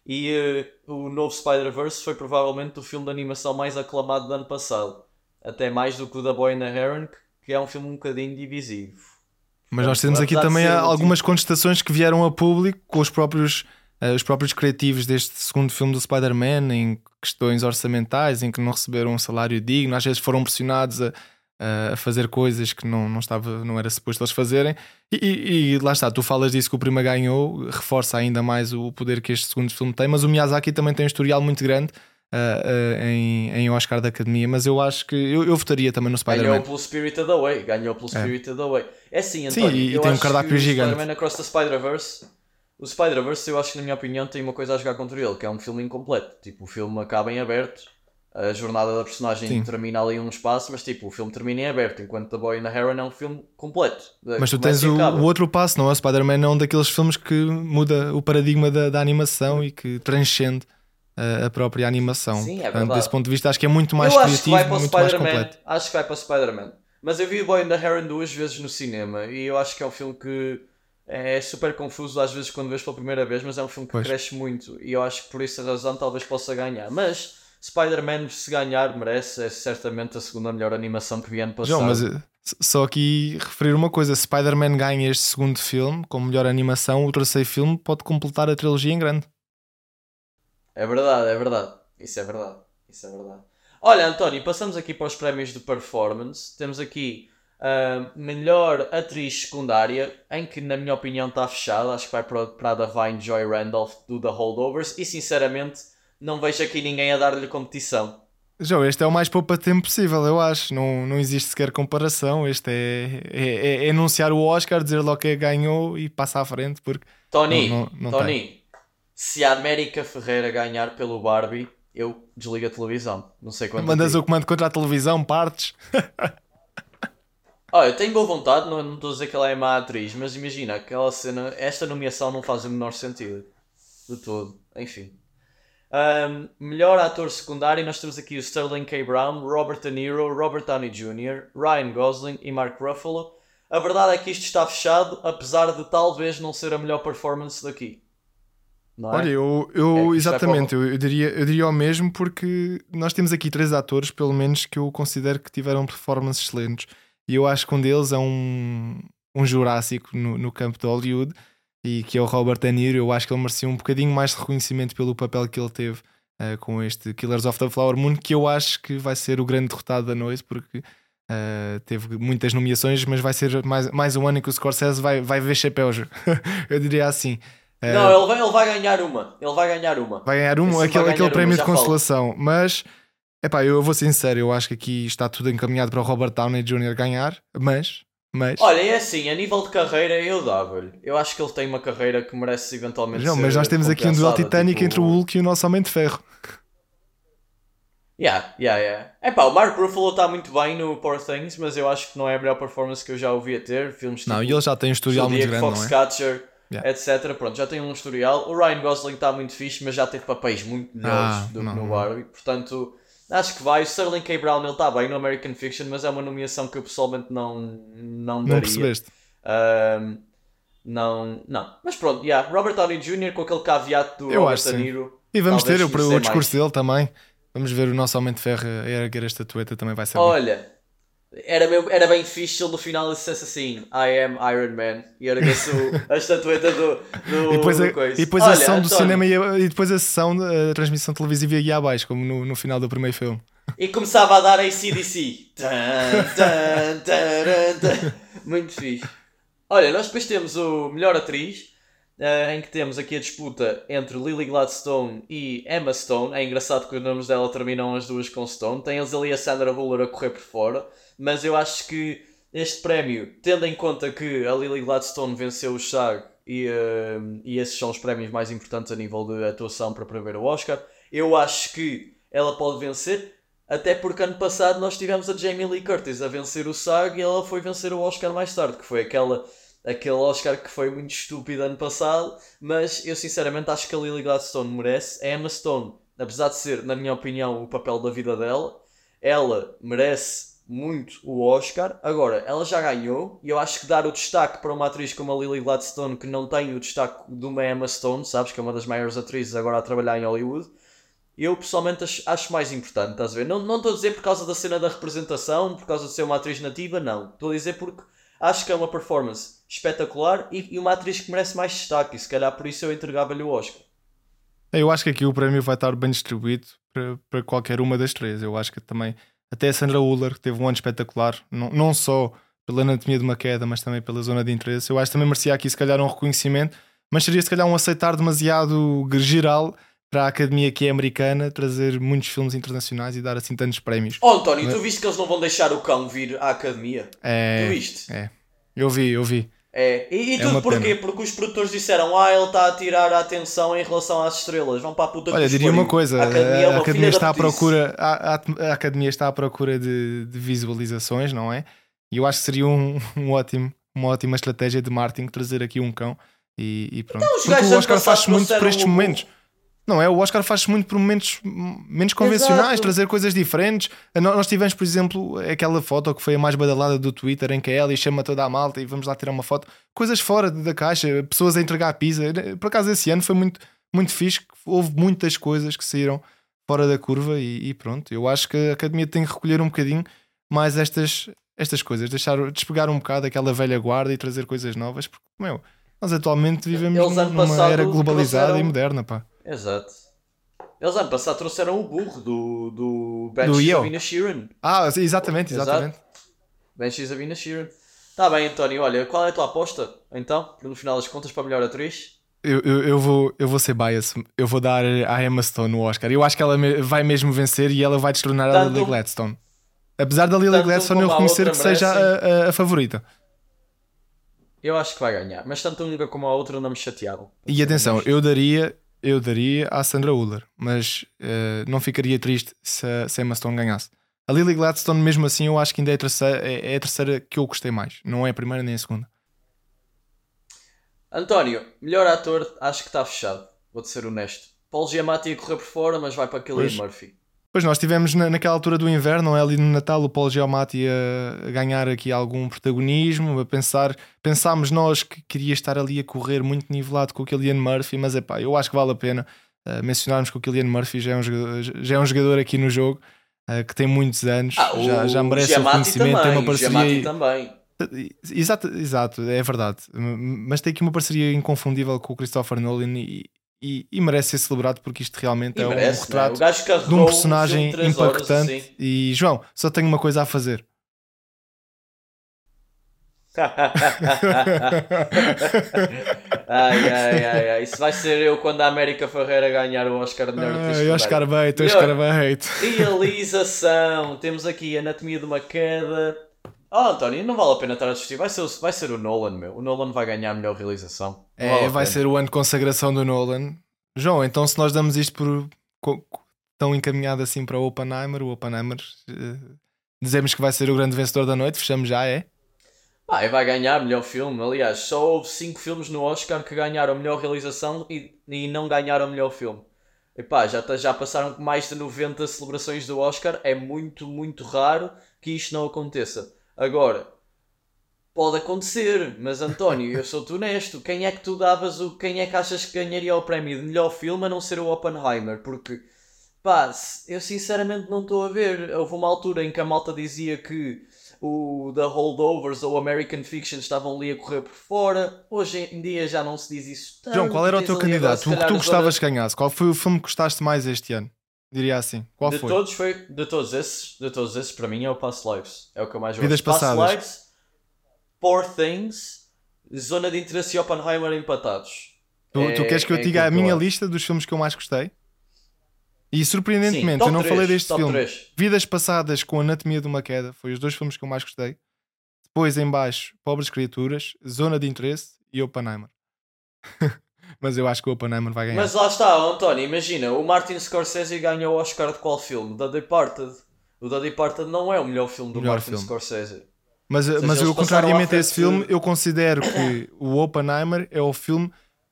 S1: e uh, o novo Spider-Verse foi provavelmente o filme de animação mais aclamado do ano passado. Até mais do que o The Boy and the Heron, que é um filme um bocadinho divisivo.
S2: Mas nós temos aqui
S1: Apesar de
S2: também
S1: ser o
S2: algumas
S1: último-
S2: contestações que vieram a público com os próprios, eh, os próprios criativos deste segundo filme do Spider-Man, em questões orçamentais, em que não receberam um salário digno, às vezes foram pressionados a, a fazer coisas que não, não, estava, não era suposto eles fazerem. E, e, e lá está, tu falas disso que o primeiro ganhou, reforça ainda mais o poder que este segundo filme tem, mas o Miyazaki também tem um historial muito grande. Uh, uh, em, em Oscar da Academia, mas eu acho que eu, eu votaria também no
S1: Ganhou
S2: Spider-Man.
S1: pelo Spirited Away. Ganhou pelo Spirited Away. É assim,
S2: Sim,
S1: António.
S2: e- e
S1: eu
S2: tem um
S1: acho
S2: cardápio
S1: que o
S2: gigante.
S1: Spider-Man Across the Spider-Verse. O Spider-Verse, eu acho que, na minha opinião, tem uma coisa a jogar contra ele, que é um filme incompleto. Tipo, o filme acaba em aberto, a jornada da personagem
S2: Sim.
S1: termina ali num espaço, mas tipo, o filme termina em aberto, enquanto The Boy and the Heron é um filme completo.
S2: Mas tu
S1: Começa
S2: tens
S1: e
S2: o,
S1: acaba.
S2: o outro passo, não é? O Spider-Man é um daqueles filmes que muda o paradigma da, da animação e que transcende a, a própria animação.
S1: Sim, é
S2: Portanto,
S1: verdade.
S2: desse ponto de vista, acho que é muito mais
S1: eu acho que
S2: criativo,
S1: vai para o
S2: muito mais
S1: Spider-Man.
S2: completo.
S1: Acho que vai para o Spider-Man. Mas eu vi o Boy and the Heron duas vezes no cinema e eu acho que é um filme que é super confuso às vezes quando vês pela primeira vez, mas é um filme que
S2: Pois.
S1: cresce muito e eu acho que por essa razão talvez possa ganhar. Mas Spider-Man, se ganhar, merece. É certamente a segunda melhor animação que vi ano passado.
S2: João, mas eh, s- só aqui referir uma coisa: se Spider-Man ganha este segundo filme com melhor animação, o terceiro filme pode completar a trilogia em grande.
S1: É verdade, é verdade. Isso é verdade. Isso é verdade. Olha, António, passamos aqui para os prémios de performance. Temos aqui a melhor atriz secundária, em que, na minha opinião, está fechada. Acho que vai para para a Divine Joy Randolph do The Holdovers. E, sinceramente, não vejo aqui ninguém a dar-lhe competição.
S2: João, este é o mais poupa-tempo possível, eu acho. Não, não existe sequer comparação. Este é, é, é- é anunciar o Oscar, dizer logo que ganhou e passa à frente, porque
S1: Tony,
S2: Não, não- não
S1: Tony, se a América Ferreira ganhar pelo Barbie, eu desligo a televisão. Não sei quanto a
S2: mandas
S1: ti.
S2: o comando contra a televisão, partes.
S1: Olha, eu tenho boa vontade, não não estou a dizer que ela é má atriz, mas imagina, aquela cena, esta nomeação não faz o menor sentido. De todo. Enfim. Ahm, melhor ator secundário, nós temos aqui o Sterling K. Brown, Robert De Niro, Robert Downey júnior, Ryan Gosling e Mark Ruffalo. A verdade é que isto está fechado, apesar de talvez não ser a melhor performance daqui. Não é?
S2: Olha, eu,
S1: É,
S2: eu
S1: isto vai
S2: exatamente,
S1: para
S2: eu, eu diria, eu diria o mesmo, porque nós temos aqui três atores, pelo menos, que eu considero que tiveram performances excelentes. E eu acho que um deles é um, um Jurássico no, no campo de Hollywood, e que é o Robert De Niro. Eu acho que ele merecia um bocadinho mais de reconhecimento pelo papel que ele teve eh, com este Killers of the Flower Moon, que eu acho que vai ser o grande derrotado da noite, porque Uh, teve muitas nomeações, mas vai ser mais, mais um ano em que o Scorsese vai, vai ver chapéus. Eu diria assim. Uh,
S1: não, ele vai, ele vai ganhar uma. Ele vai ganhar uma.
S2: Vai ganhar um,
S1: Esse
S2: aquele,
S1: vai
S2: aquele
S1: ganhar
S2: prémio
S1: uma,
S2: de consolação. Falo. Mas, epá, eu vou ser sincero, eu acho que aqui está tudo encaminhado para o Robert Downey júnior ganhar, mas... Mas...
S1: Olha, é assim, a nível de carreira eu dava-lhe. Eu acho que ele tem uma carreira que merece eventualmente
S2: não,
S1: ser
S2: mas nós temos aqui um duelo titânico
S1: tipo...
S2: entre o Hulk e o nosso Homem de Ferro.
S1: Yeah, yeah, yeah. Epá, o Mark Ruffalo está muito bem no Poor Things, mas eu acho que não é a melhor performance que eu já ouvi a ter. Filmes tipo...
S2: Não, e ele já tem um historial muito grande,
S1: Foxcatcher,
S2: não é? Yeah.
S1: etcétera. Pronto, já tem um historial. O Ryan Gosling está muito fixe, mas já teve papéis muito melhores
S2: ah,
S1: do que
S2: não,
S1: no
S2: não.
S1: Barbie. Portanto, acho que vai. O Sterling K. Brown, ele está bem no American Fiction, mas é uma nomeação que eu pessoalmente não, não daria.
S2: Não percebeste?
S1: Um, não, não. Mas pronto, yeah. Robert Downey júnior com aquele caveat do
S2: eu
S1: Robert
S2: acho,
S1: De Niro.
S2: E vamos ter o, o discurso
S1: mais.
S2: dele também. Vamos ver o nosso Homem de Ferro a erguer a estatueta, também vai ser
S1: Olha, era, meu, era bem fixe se ele no final dissesse assim: I am Iron Man. E erguesse a estatueta do, do,
S2: e depois a,
S1: do coisa.
S2: E depois
S1: Olha,
S2: a sessão
S1: António,
S2: do cinema ia, e depois a sessão, a transmissão televisiva ia abaixo, como no, no final do primeiro filme.
S1: E começava a dar A C D C. Muito fixe. Olha, nós depois temos o melhor atriz. Uh, em que temos aqui a disputa entre Lily Gladstone e Emma Stone. É engraçado que os nomes dela terminam as duas com Stone. Tem eles ali a Sandra Bullock a correr por fora, mas eu acho que este prémio, tendo em conta que a Lily Gladstone venceu o SAG e, uh, e esses são os prémios mais importantes a nível de atuação para prever o Oscar, eu acho que ela pode vencer, até porque ano passado nós tivemos a Jamie Lee Curtis a vencer o SAG e ela foi vencer o Oscar mais tarde, que foi aquela... Aquele Oscar que foi muito estúpido ano passado, mas eu sinceramente acho que a Lily Gladstone merece. A Emma Stone, apesar de ser, na minha opinião, o papel da vida dela, ela merece muito o Oscar. Agora, ela já ganhou e eu acho que dar o destaque para uma atriz como a Lily Gladstone, que não tem o destaque de uma Emma Stone, sabes, que é uma das maiores atrizes agora a trabalhar em Hollywood, eu pessoalmente acho, acho mais importante, estás a ver? Não, não estou a dizer por causa da cena da representação, por causa de ser uma atriz nativa, não. Estou a dizer porque acho que é uma performance espetacular e, e uma atriz que merece mais destaque, e se calhar por isso eu entregava-lhe o Oscar.
S2: Eu acho que aqui o prémio vai estar bem distribuído para, para qualquer uma das três. Eu acho que também, até a Sandra Bullock, que teve um ano espetacular, não, não só pela Anatomia de uma Queda, mas também pela Zona de Interesse, eu acho que também merecia aqui se calhar um reconhecimento, mas seria se calhar um aceitar demasiado geral para a Academia que é americana, trazer muitos filmes internacionais e dar assim tantos prémios.
S1: Oh António,
S2: mas...
S1: tu viste que eles não vão deixar o cão vir à Academia?
S2: É,
S1: tu viste?
S2: É, eu vi, eu vi.
S1: É, e, e
S2: é
S1: tudo porquê?
S2: Pena.
S1: Porque os produtores disseram: ah, ele está a tirar a atenção em relação às estrelas, vão para a puta que
S2: Olha, diria uma coisa:
S1: a Academia, é uma
S2: a Academia está à
S1: putice.
S2: procura, a, a, a Academia está à procura de, de visualizações, não é? E eu acho que seria um, um ótimo, uma ótima estratégia de marketing trazer aqui um cão e, e pronto.
S1: Então, os
S2: Porque
S1: gajos
S2: o Oscar
S1: ano passado
S2: faz muito por estes
S1: trouxeram o-
S2: momentos. Não é? O Oscar faz muito por momentos menos convencionais,
S1: Exato.
S2: trazer coisas diferentes. Nó- Nós tivemos, por exemplo, aquela foto que foi a mais badalada do Twitter, em que a Ellie chama toda a malta e vamos lá tirar uma foto. Coisas fora da caixa, pessoas a entregar pizza. Por acaso, esse ano foi muito, muito fixe. Houve muitas coisas que saíram fora da curva e, e pronto. Eu acho que a Academia tem que recolher um bocadinho mais estas, estas coisas, deixar despegar um bocado aquela velha guarda e trazer coisas novas, porque, meu, nós atualmente vivemos
S1: Eles, ano
S2: numa
S1: passado,
S2: era globalizada
S1: trouxeram-
S2: e moderna, pá.
S1: Exato. Eles ano passado trouxeram o burro do, do
S2: Do
S1: Banshees
S2: Io.
S1: of Inisherin.
S2: Ah, sim, exatamente,
S1: Exato.
S2: exatamente.
S1: Banshees of Inisherin. Tá bem, António, olha, qual é a tua aposta, então, no final das contas, para a melhor atriz?
S2: Eu, eu, eu, vou, eu vou ser bias, eu vou dar à Emma Stone no Oscar. Eu acho que ela me- vai mesmo vencer e ela vai destronar a
S1: Tanto-
S2: Lily Gladstone. Apesar da Lily
S1: tanto
S2: Gladstone eu
S1: como a
S2: reconhecer
S1: outra
S2: que seja a, a- a favorita.
S1: Eu acho que vai ganhar, mas tanto uma como a outra não me chateavam.
S2: E atenção, eu daria, eu daria à Sandra Uller, mas eh, não ficaria triste se, a- se a Emma Stone ganhasse. A Lily Gladstone, mesmo assim, eu acho que ainda é a, terceira, é, é a terceira que eu gostei mais. Não é a primeira nem a segunda.
S1: António, melhor ator, acho que está fechado. Vou-te ser honesto. Paul Giamatti ia correr por fora, mas vai para Cillian
S2: Pois.
S1: Murphy.
S2: Pois nós tivemos na, naquela altura do inverno, não é? Ali no Natal, o Paul Giamatti a, a ganhar aqui algum protagonismo, a pensar, pensámos nós que queria estar ali a correr muito nivelado com o Cillian Murphy, mas é pá, eu acho que vale a pena uh, mencionarmos que o Cillian Murphy já é um jogador, já é um jogador aqui no jogo, uh, que tem muitos anos,
S1: Ah,
S2: já,
S1: o
S2: já merece o
S1: Giamatti
S2: reconhecimento, tem
S1: também,
S2: uma
S1: o
S2: parceria.
S1: Giamatti
S2: aí-
S1: também.
S2: Exato, exato, é verdade. M- Mas tem aqui uma parceria inconfundível com o Christopher Nolan e, e, e merece ser celebrado porque isto realmente
S1: E
S2: é um
S1: merece, né?
S2: retrato
S1: O gajo
S2: de
S1: carregou
S2: um
S1: um
S2: personagem
S1: filme de três horas,
S2: impactante.
S1: assim.
S2: E João, só tenho uma coisa a fazer.
S1: Ai, ai, ai, ai. Isso vai ser eu quando a América Ferreira ganhar o Oscar de melhor atriz
S2: Ai, Oscar
S1: secundária.
S2: bait,
S1: Melhor
S2: Oscar bait.
S1: realização. Temos aqui Anatomia de uma Queda. Oh, António, não vale a pena estar a discutir. Vai ser, o- vai ser o Nolan, meu. O Nolan vai ganhar a melhor realização. Não vale
S2: É,
S1: a
S2: vai
S1: pena.
S2: ser o ano de consagração do Nolan. João, então se nós damos isto por co- co- tão encaminhado assim para o Oppenheimer, o Oppenheimer eh, dizemos que vai ser o grande vencedor da noite, fechamos já, é?
S1: Ah, e vai ganhar melhor filme. Aliás, só houve cinco filmes no Oscar que ganharam melhor realização e, e não ganharam melhor filme. Epá, já, tá- já passaram mais de noventa celebrações do Oscar. É muito, muito raro que isto não aconteça. Agora, pode acontecer, mas António, eu sou-te honesto. Quem é que tu davas o. Quem é que achas que ganharia o prémio de melhor filme a não ser o Oppenheimer? Porque, pá, se- eu sinceramente não estou a ver. Houve uma altura em que a malta dizia que o The Holdovers ou American Fiction estavam ali a correr por fora. Hoje em dia já não se diz isso tanto.
S2: João, qual era o
S1: Tens
S2: teu
S1: ali agora,
S2: candidato?
S1: se
S2: O que
S1: calhar,
S2: tu
S1: a
S2: gostavas
S1: Zona-
S2: que ganhasse? Qual foi o filme que gostaste mais este ano? Diria assim. Qual
S1: De
S2: foi?
S1: todos foi, de todos esses, de todos esses, para mim é o Past Lives. É o que eu mais gosto.
S2: Vidas
S1: Past
S2: Passadas.
S1: Lives, Poor Things, Zona de Interesse e Oppenheimer empatados.
S2: Tu,
S1: É-
S2: tu queres que eu
S1: é
S2: te diga a
S1: aquilo que eu
S2: minha
S1: acho.
S2: lista dos filmes que eu mais gostei? E
S1: Sim,
S2: surpreendentemente,
S1: top
S2: eu não
S1: três,
S2: falei deste
S1: top
S2: filme.
S1: três.
S2: Vidas Passadas com Anatomia de uma Queda foi os dois filmes que eu mais gostei. Depois em baixo, Pobres Criaturas, Zona de Interesse e Oppenheimer. Mas eu acho que o Oppenheimer vai ganhar.
S1: Mas lá está, ó, António, imagina, o Martin Scorsese ganhou o Oscar de qual filme? The Departed. O The Departed não é o melhor filme do
S2: Melhor
S1: Martin
S2: filme.
S1: Scorsese.
S2: Mas,
S1: seja,
S2: mas
S1: eles
S2: eu,
S1: passaram
S2: contrariamente
S1: à
S2: a esse
S1: frente de-
S2: filme, eu considero que o Oppenheimer é o filme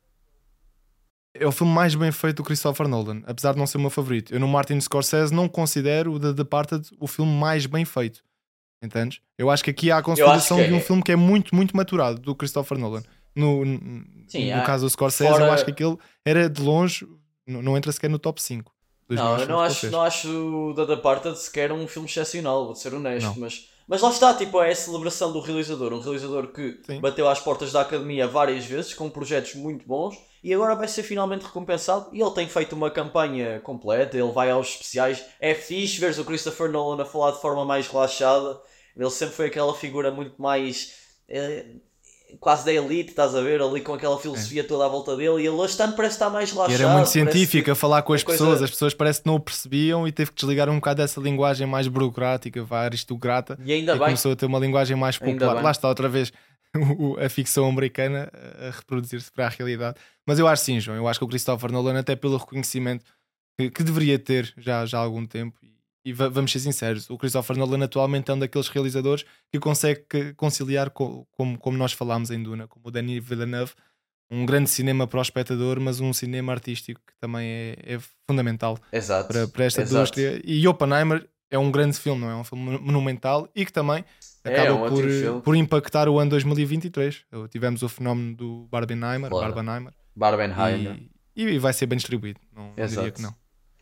S2: é o filme mais bem feito do Christopher Nolan, apesar de não ser o meu favorito. Eu no Martin Scorsese não considero o The Departed o filme mais bem feito. Entendes? Eu acho que aqui há a consolidação
S1: que
S2: de um
S1: é-
S2: filme que é muito, muito maturado do Christopher Nolan. No, no,
S1: Sim,
S2: no
S1: há-
S2: caso do Scorsese,
S1: fora-
S2: eu acho que aquele era de longe, não, não entra sequer no top cinco dos
S1: Não,
S2: melhores
S1: eu não
S2: filmes que ele
S1: acho,
S2: fez.
S1: não acho o The Departed sequer um filme excepcional, vou ser honesto,
S2: Não.
S1: mas, mas lá está, tipo, é a celebração do realizador, um realizador que
S2: Sim.
S1: bateu às portas da academia várias vezes, com projetos muito bons, e agora vai ser finalmente recompensado, e ele tem feito uma campanha completa, ele vai aos especiais, é fixe ver o Christopher Nolan a falar de forma mais relaxada, ele sempre foi aquela figura muito mais... eh, quase da elite, estás a ver, ali com aquela filosofia toda à volta dele, e ele este ano parece estar mais
S2: E
S1: relaxado.
S2: era muito
S1: parece que-
S2: científico a falar com as
S1: a coisa-
S2: pessoas, as pessoas parece que não o percebiam e teve que desligar um bocado dessa linguagem mais burocrática, vá, aristocrata,
S1: E ainda
S2: e
S1: bem,
S2: começou a ter uma linguagem mais
S1: Ainda
S2: popular.
S1: bem.
S2: Lá está outra vez o- a ficção americana a a reproduzir-se para a realidade. Mas eu acho sim, João, eu acho que o Christopher Nolan, até pelo reconhecimento que, que deveria ter já, já há algum tempo, e, e va- vamos ser sinceros, o Christopher Nolan atualmente é um daqueles realizadores que consegue que- conciliar, co- como, como nós falámos em Duna, como o Denis Villeneuve, um grande cinema para o espectador, mas um cinema artístico que também é, é fundamental
S1: exato,
S2: para, para esta
S1: exato.
S2: indústria. E Oppenheimer é um grande filme, não é? É um filme monumental e que também
S1: É,
S2: acaba
S1: é um
S2: por,
S1: ótimo filme.
S2: por impactar o ano dois mil e vinte e três. Tivemos o fenómeno do Barbenheimer,
S1: Claro.
S2: Barbenheimer
S1: Barbenheimer.
S2: e, e vai ser bem distribuído. Não, não diria
S1: Exato.
S2: que não.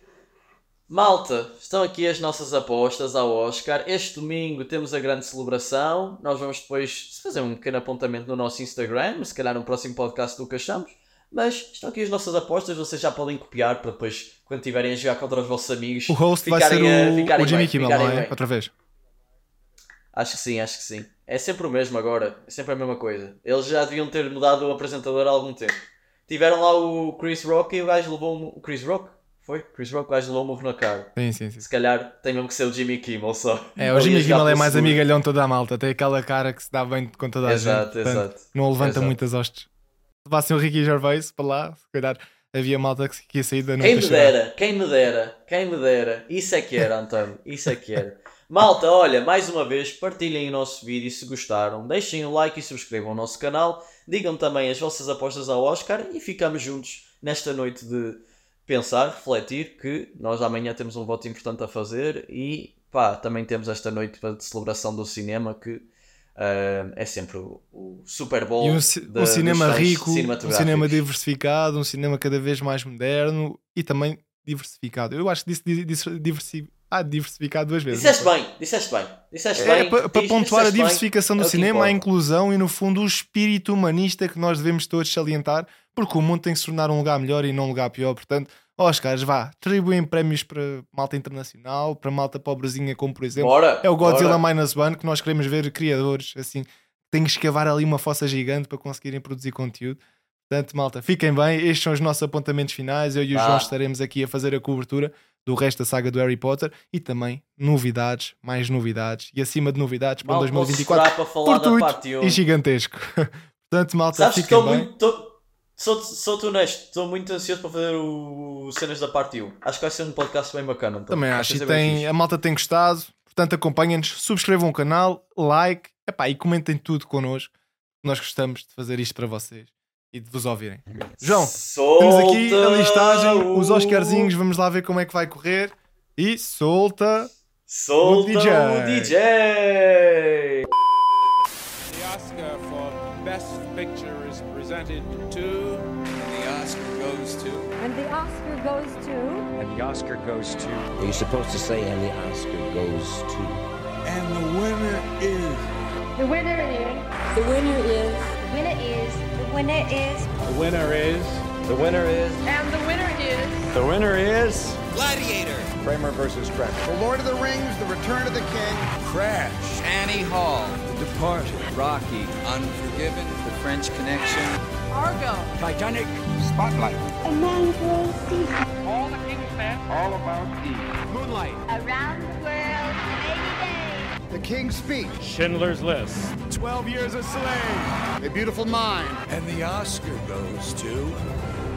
S1: Malta, estão aqui as nossas apostas ao Oscar. Este domingo temos a grande celebração. Nós vamos depois fazer um pequeno apontamento no nosso Instagram, se calhar no próximo podcast do que achamos. Mas estão aqui as nossas apostas, vocês já podem copiar para depois, quando estiverem a jogar contra os vossos amigos,
S2: O host vai ser
S1: ficarem a-
S2: o,
S1: ficarem
S2: o Jimmy
S1: bem,
S2: Kimmel,
S1: ficarem
S2: não é?
S1: bem.
S2: Outra vez.
S1: Acho que sim, acho que sim. É sempre o mesmo agora, é sempre a mesma coisa. Eles já deviam ter mudado o apresentador há algum tempo. Tiveram lá o Chris Rock e o gajo levou um... O Chris Rock? Foi? Chris Rock, o gajo levou um move na cara.
S2: Sim, sim, sim.
S1: Se calhar tem mesmo que ser o Jimmy Kimmel só.
S2: É, o
S1: Ali
S2: Jimmy
S1: a jogar
S2: Kimmel é
S1: pelo
S2: mais
S1: seguro.
S2: amigalhão toda a malta. Tem aquela cara que se dá bem com toda a
S1: Exato,
S2: gente. portanto,
S1: exato.
S2: não levanta
S1: Exato.
S2: muitas hostes. Se levassem o Ricky Gervais para lá, se calhar havia malta que ia sair da
S1: Quem
S2: nunca
S1: me
S2: chorar.
S1: dera, quem me dera, quem me dera. Isso é que era, António, isso é que era. Malta, olha, mais uma vez, partilhem o nosso vídeo se gostaram, deixem o like e subscrevam o nosso canal, digam também as vossas apostas ao Oscar e ficamos juntos nesta noite de pensar, refletir, que nós amanhã temos um voto importante a fazer e pá, também temos esta noite de celebração do cinema que ah, é sempre o, o Super Bowl
S2: E um, ci-
S1: da-
S2: um cinema
S1: dos fãs
S2: rico, um
S1: cinematográficos.
S2: cinema diversificado, um cinema cada vez mais moderno e também diversificado. Eu acho que disse di- disse diversi... ah, diversificado duas vezes.
S1: Disseste bem, disseste bem, disseste
S2: É,
S1: bem.
S2: para, para
S1: Diz-
S2: pontuar a
S1: disseste bem,
S2: diversificação do
S1: é o que
S2: cinema, a
S1: importa.
S2: inclusão e, no fundo, o espírito humanista que nós devemos todos salientar, porque o mundo tem que se tornar um lugar melhor e não um lugar pior. Portanto, Oscars, vá, atribuem prémios para malta internacional, para malta pobrezinha, como por exemplo
S1: Bora,
S2: é o Godzilla
S1: bora.
S2: Minus One, que nós queremos ver criadores assim, têm que escavar ali uma fossa gigante para conseguirem produzir conteúdo. Portanto, malta, fiquem bem. Estes são os nossos apontamentos finais. Eu e o
S1: Ah.
S2: João estaremos aqui a fazer a cobertura do resto da saga do Harry Potter e também novidades, mais novidades e acima de novidades para
S1: Mal
S2: dois mil e vinte e
S1: posso
S2: quatro
S1: esperar para falar da
S2: fortuito
S1: parte um.
S2: e gigantesco. Portanto, malta,
S1: Sabes que
S2: fiquem
S1: estou
S2: bem.
S1: muito. Tô, sou, sou-te honesto, estou muito ansioso para fazer o cenas da parte um. Acho que vai ser um podcast bem bacana. Então.
S2: Também
S1: Vai
S2: acho. E
S1: ser bem
S2: tem,
S1: fixe.
S2: a malta tem gostado. Portanto, acompanhem-nos, subscrevam o canal, like, epá, e comentem tudo connosco. Nós gostamos de fazer isto para vocês e de vos ouvirem. João,
S1: Solta
S2: temos aqui a listagem,
S1: o-
S2: os Oscarzinhos, vamos lá ver como é que vai correr. E solta.
S1: Solta
S2: o D J.
S1: o D J!
S3: The Oscar for Best Picture is presented to.
S4: The Oscar goes to.
S5: And the Oscar goes to.
S6: And the Oscar goes to.
S7: You're supposed to say, and the Oscar goes to.
S3: And the winner is.
S5: The winner is.
S8: The winner is.
S5: The winner is. The winner is.
S3: The winner is.
S6: The winner is.
S5: And the winner is.
S6: The winner is.
S4: Gladiator.
S6: Kramer versus Kramer.
S9: The Lord of the Rings, The Return of the King.
S3: Crash.
S4: Annie Hall.
S3: The Departed.
S4: Rocky. Unforgiven. The French Connection.
S5: Argo.
S6: Titanic.
S3: Spotlight.
S5: A man called Caesar.
S3: All the King's Men. All about Eve.
S6: Moonlight.
S5: Around the world in eighty days.
S9: The King's Speech.
S3: Schindler's List. Twelve Years a Slave.
S9: A Beautiful Mind.
S4: And the Oscar goes to.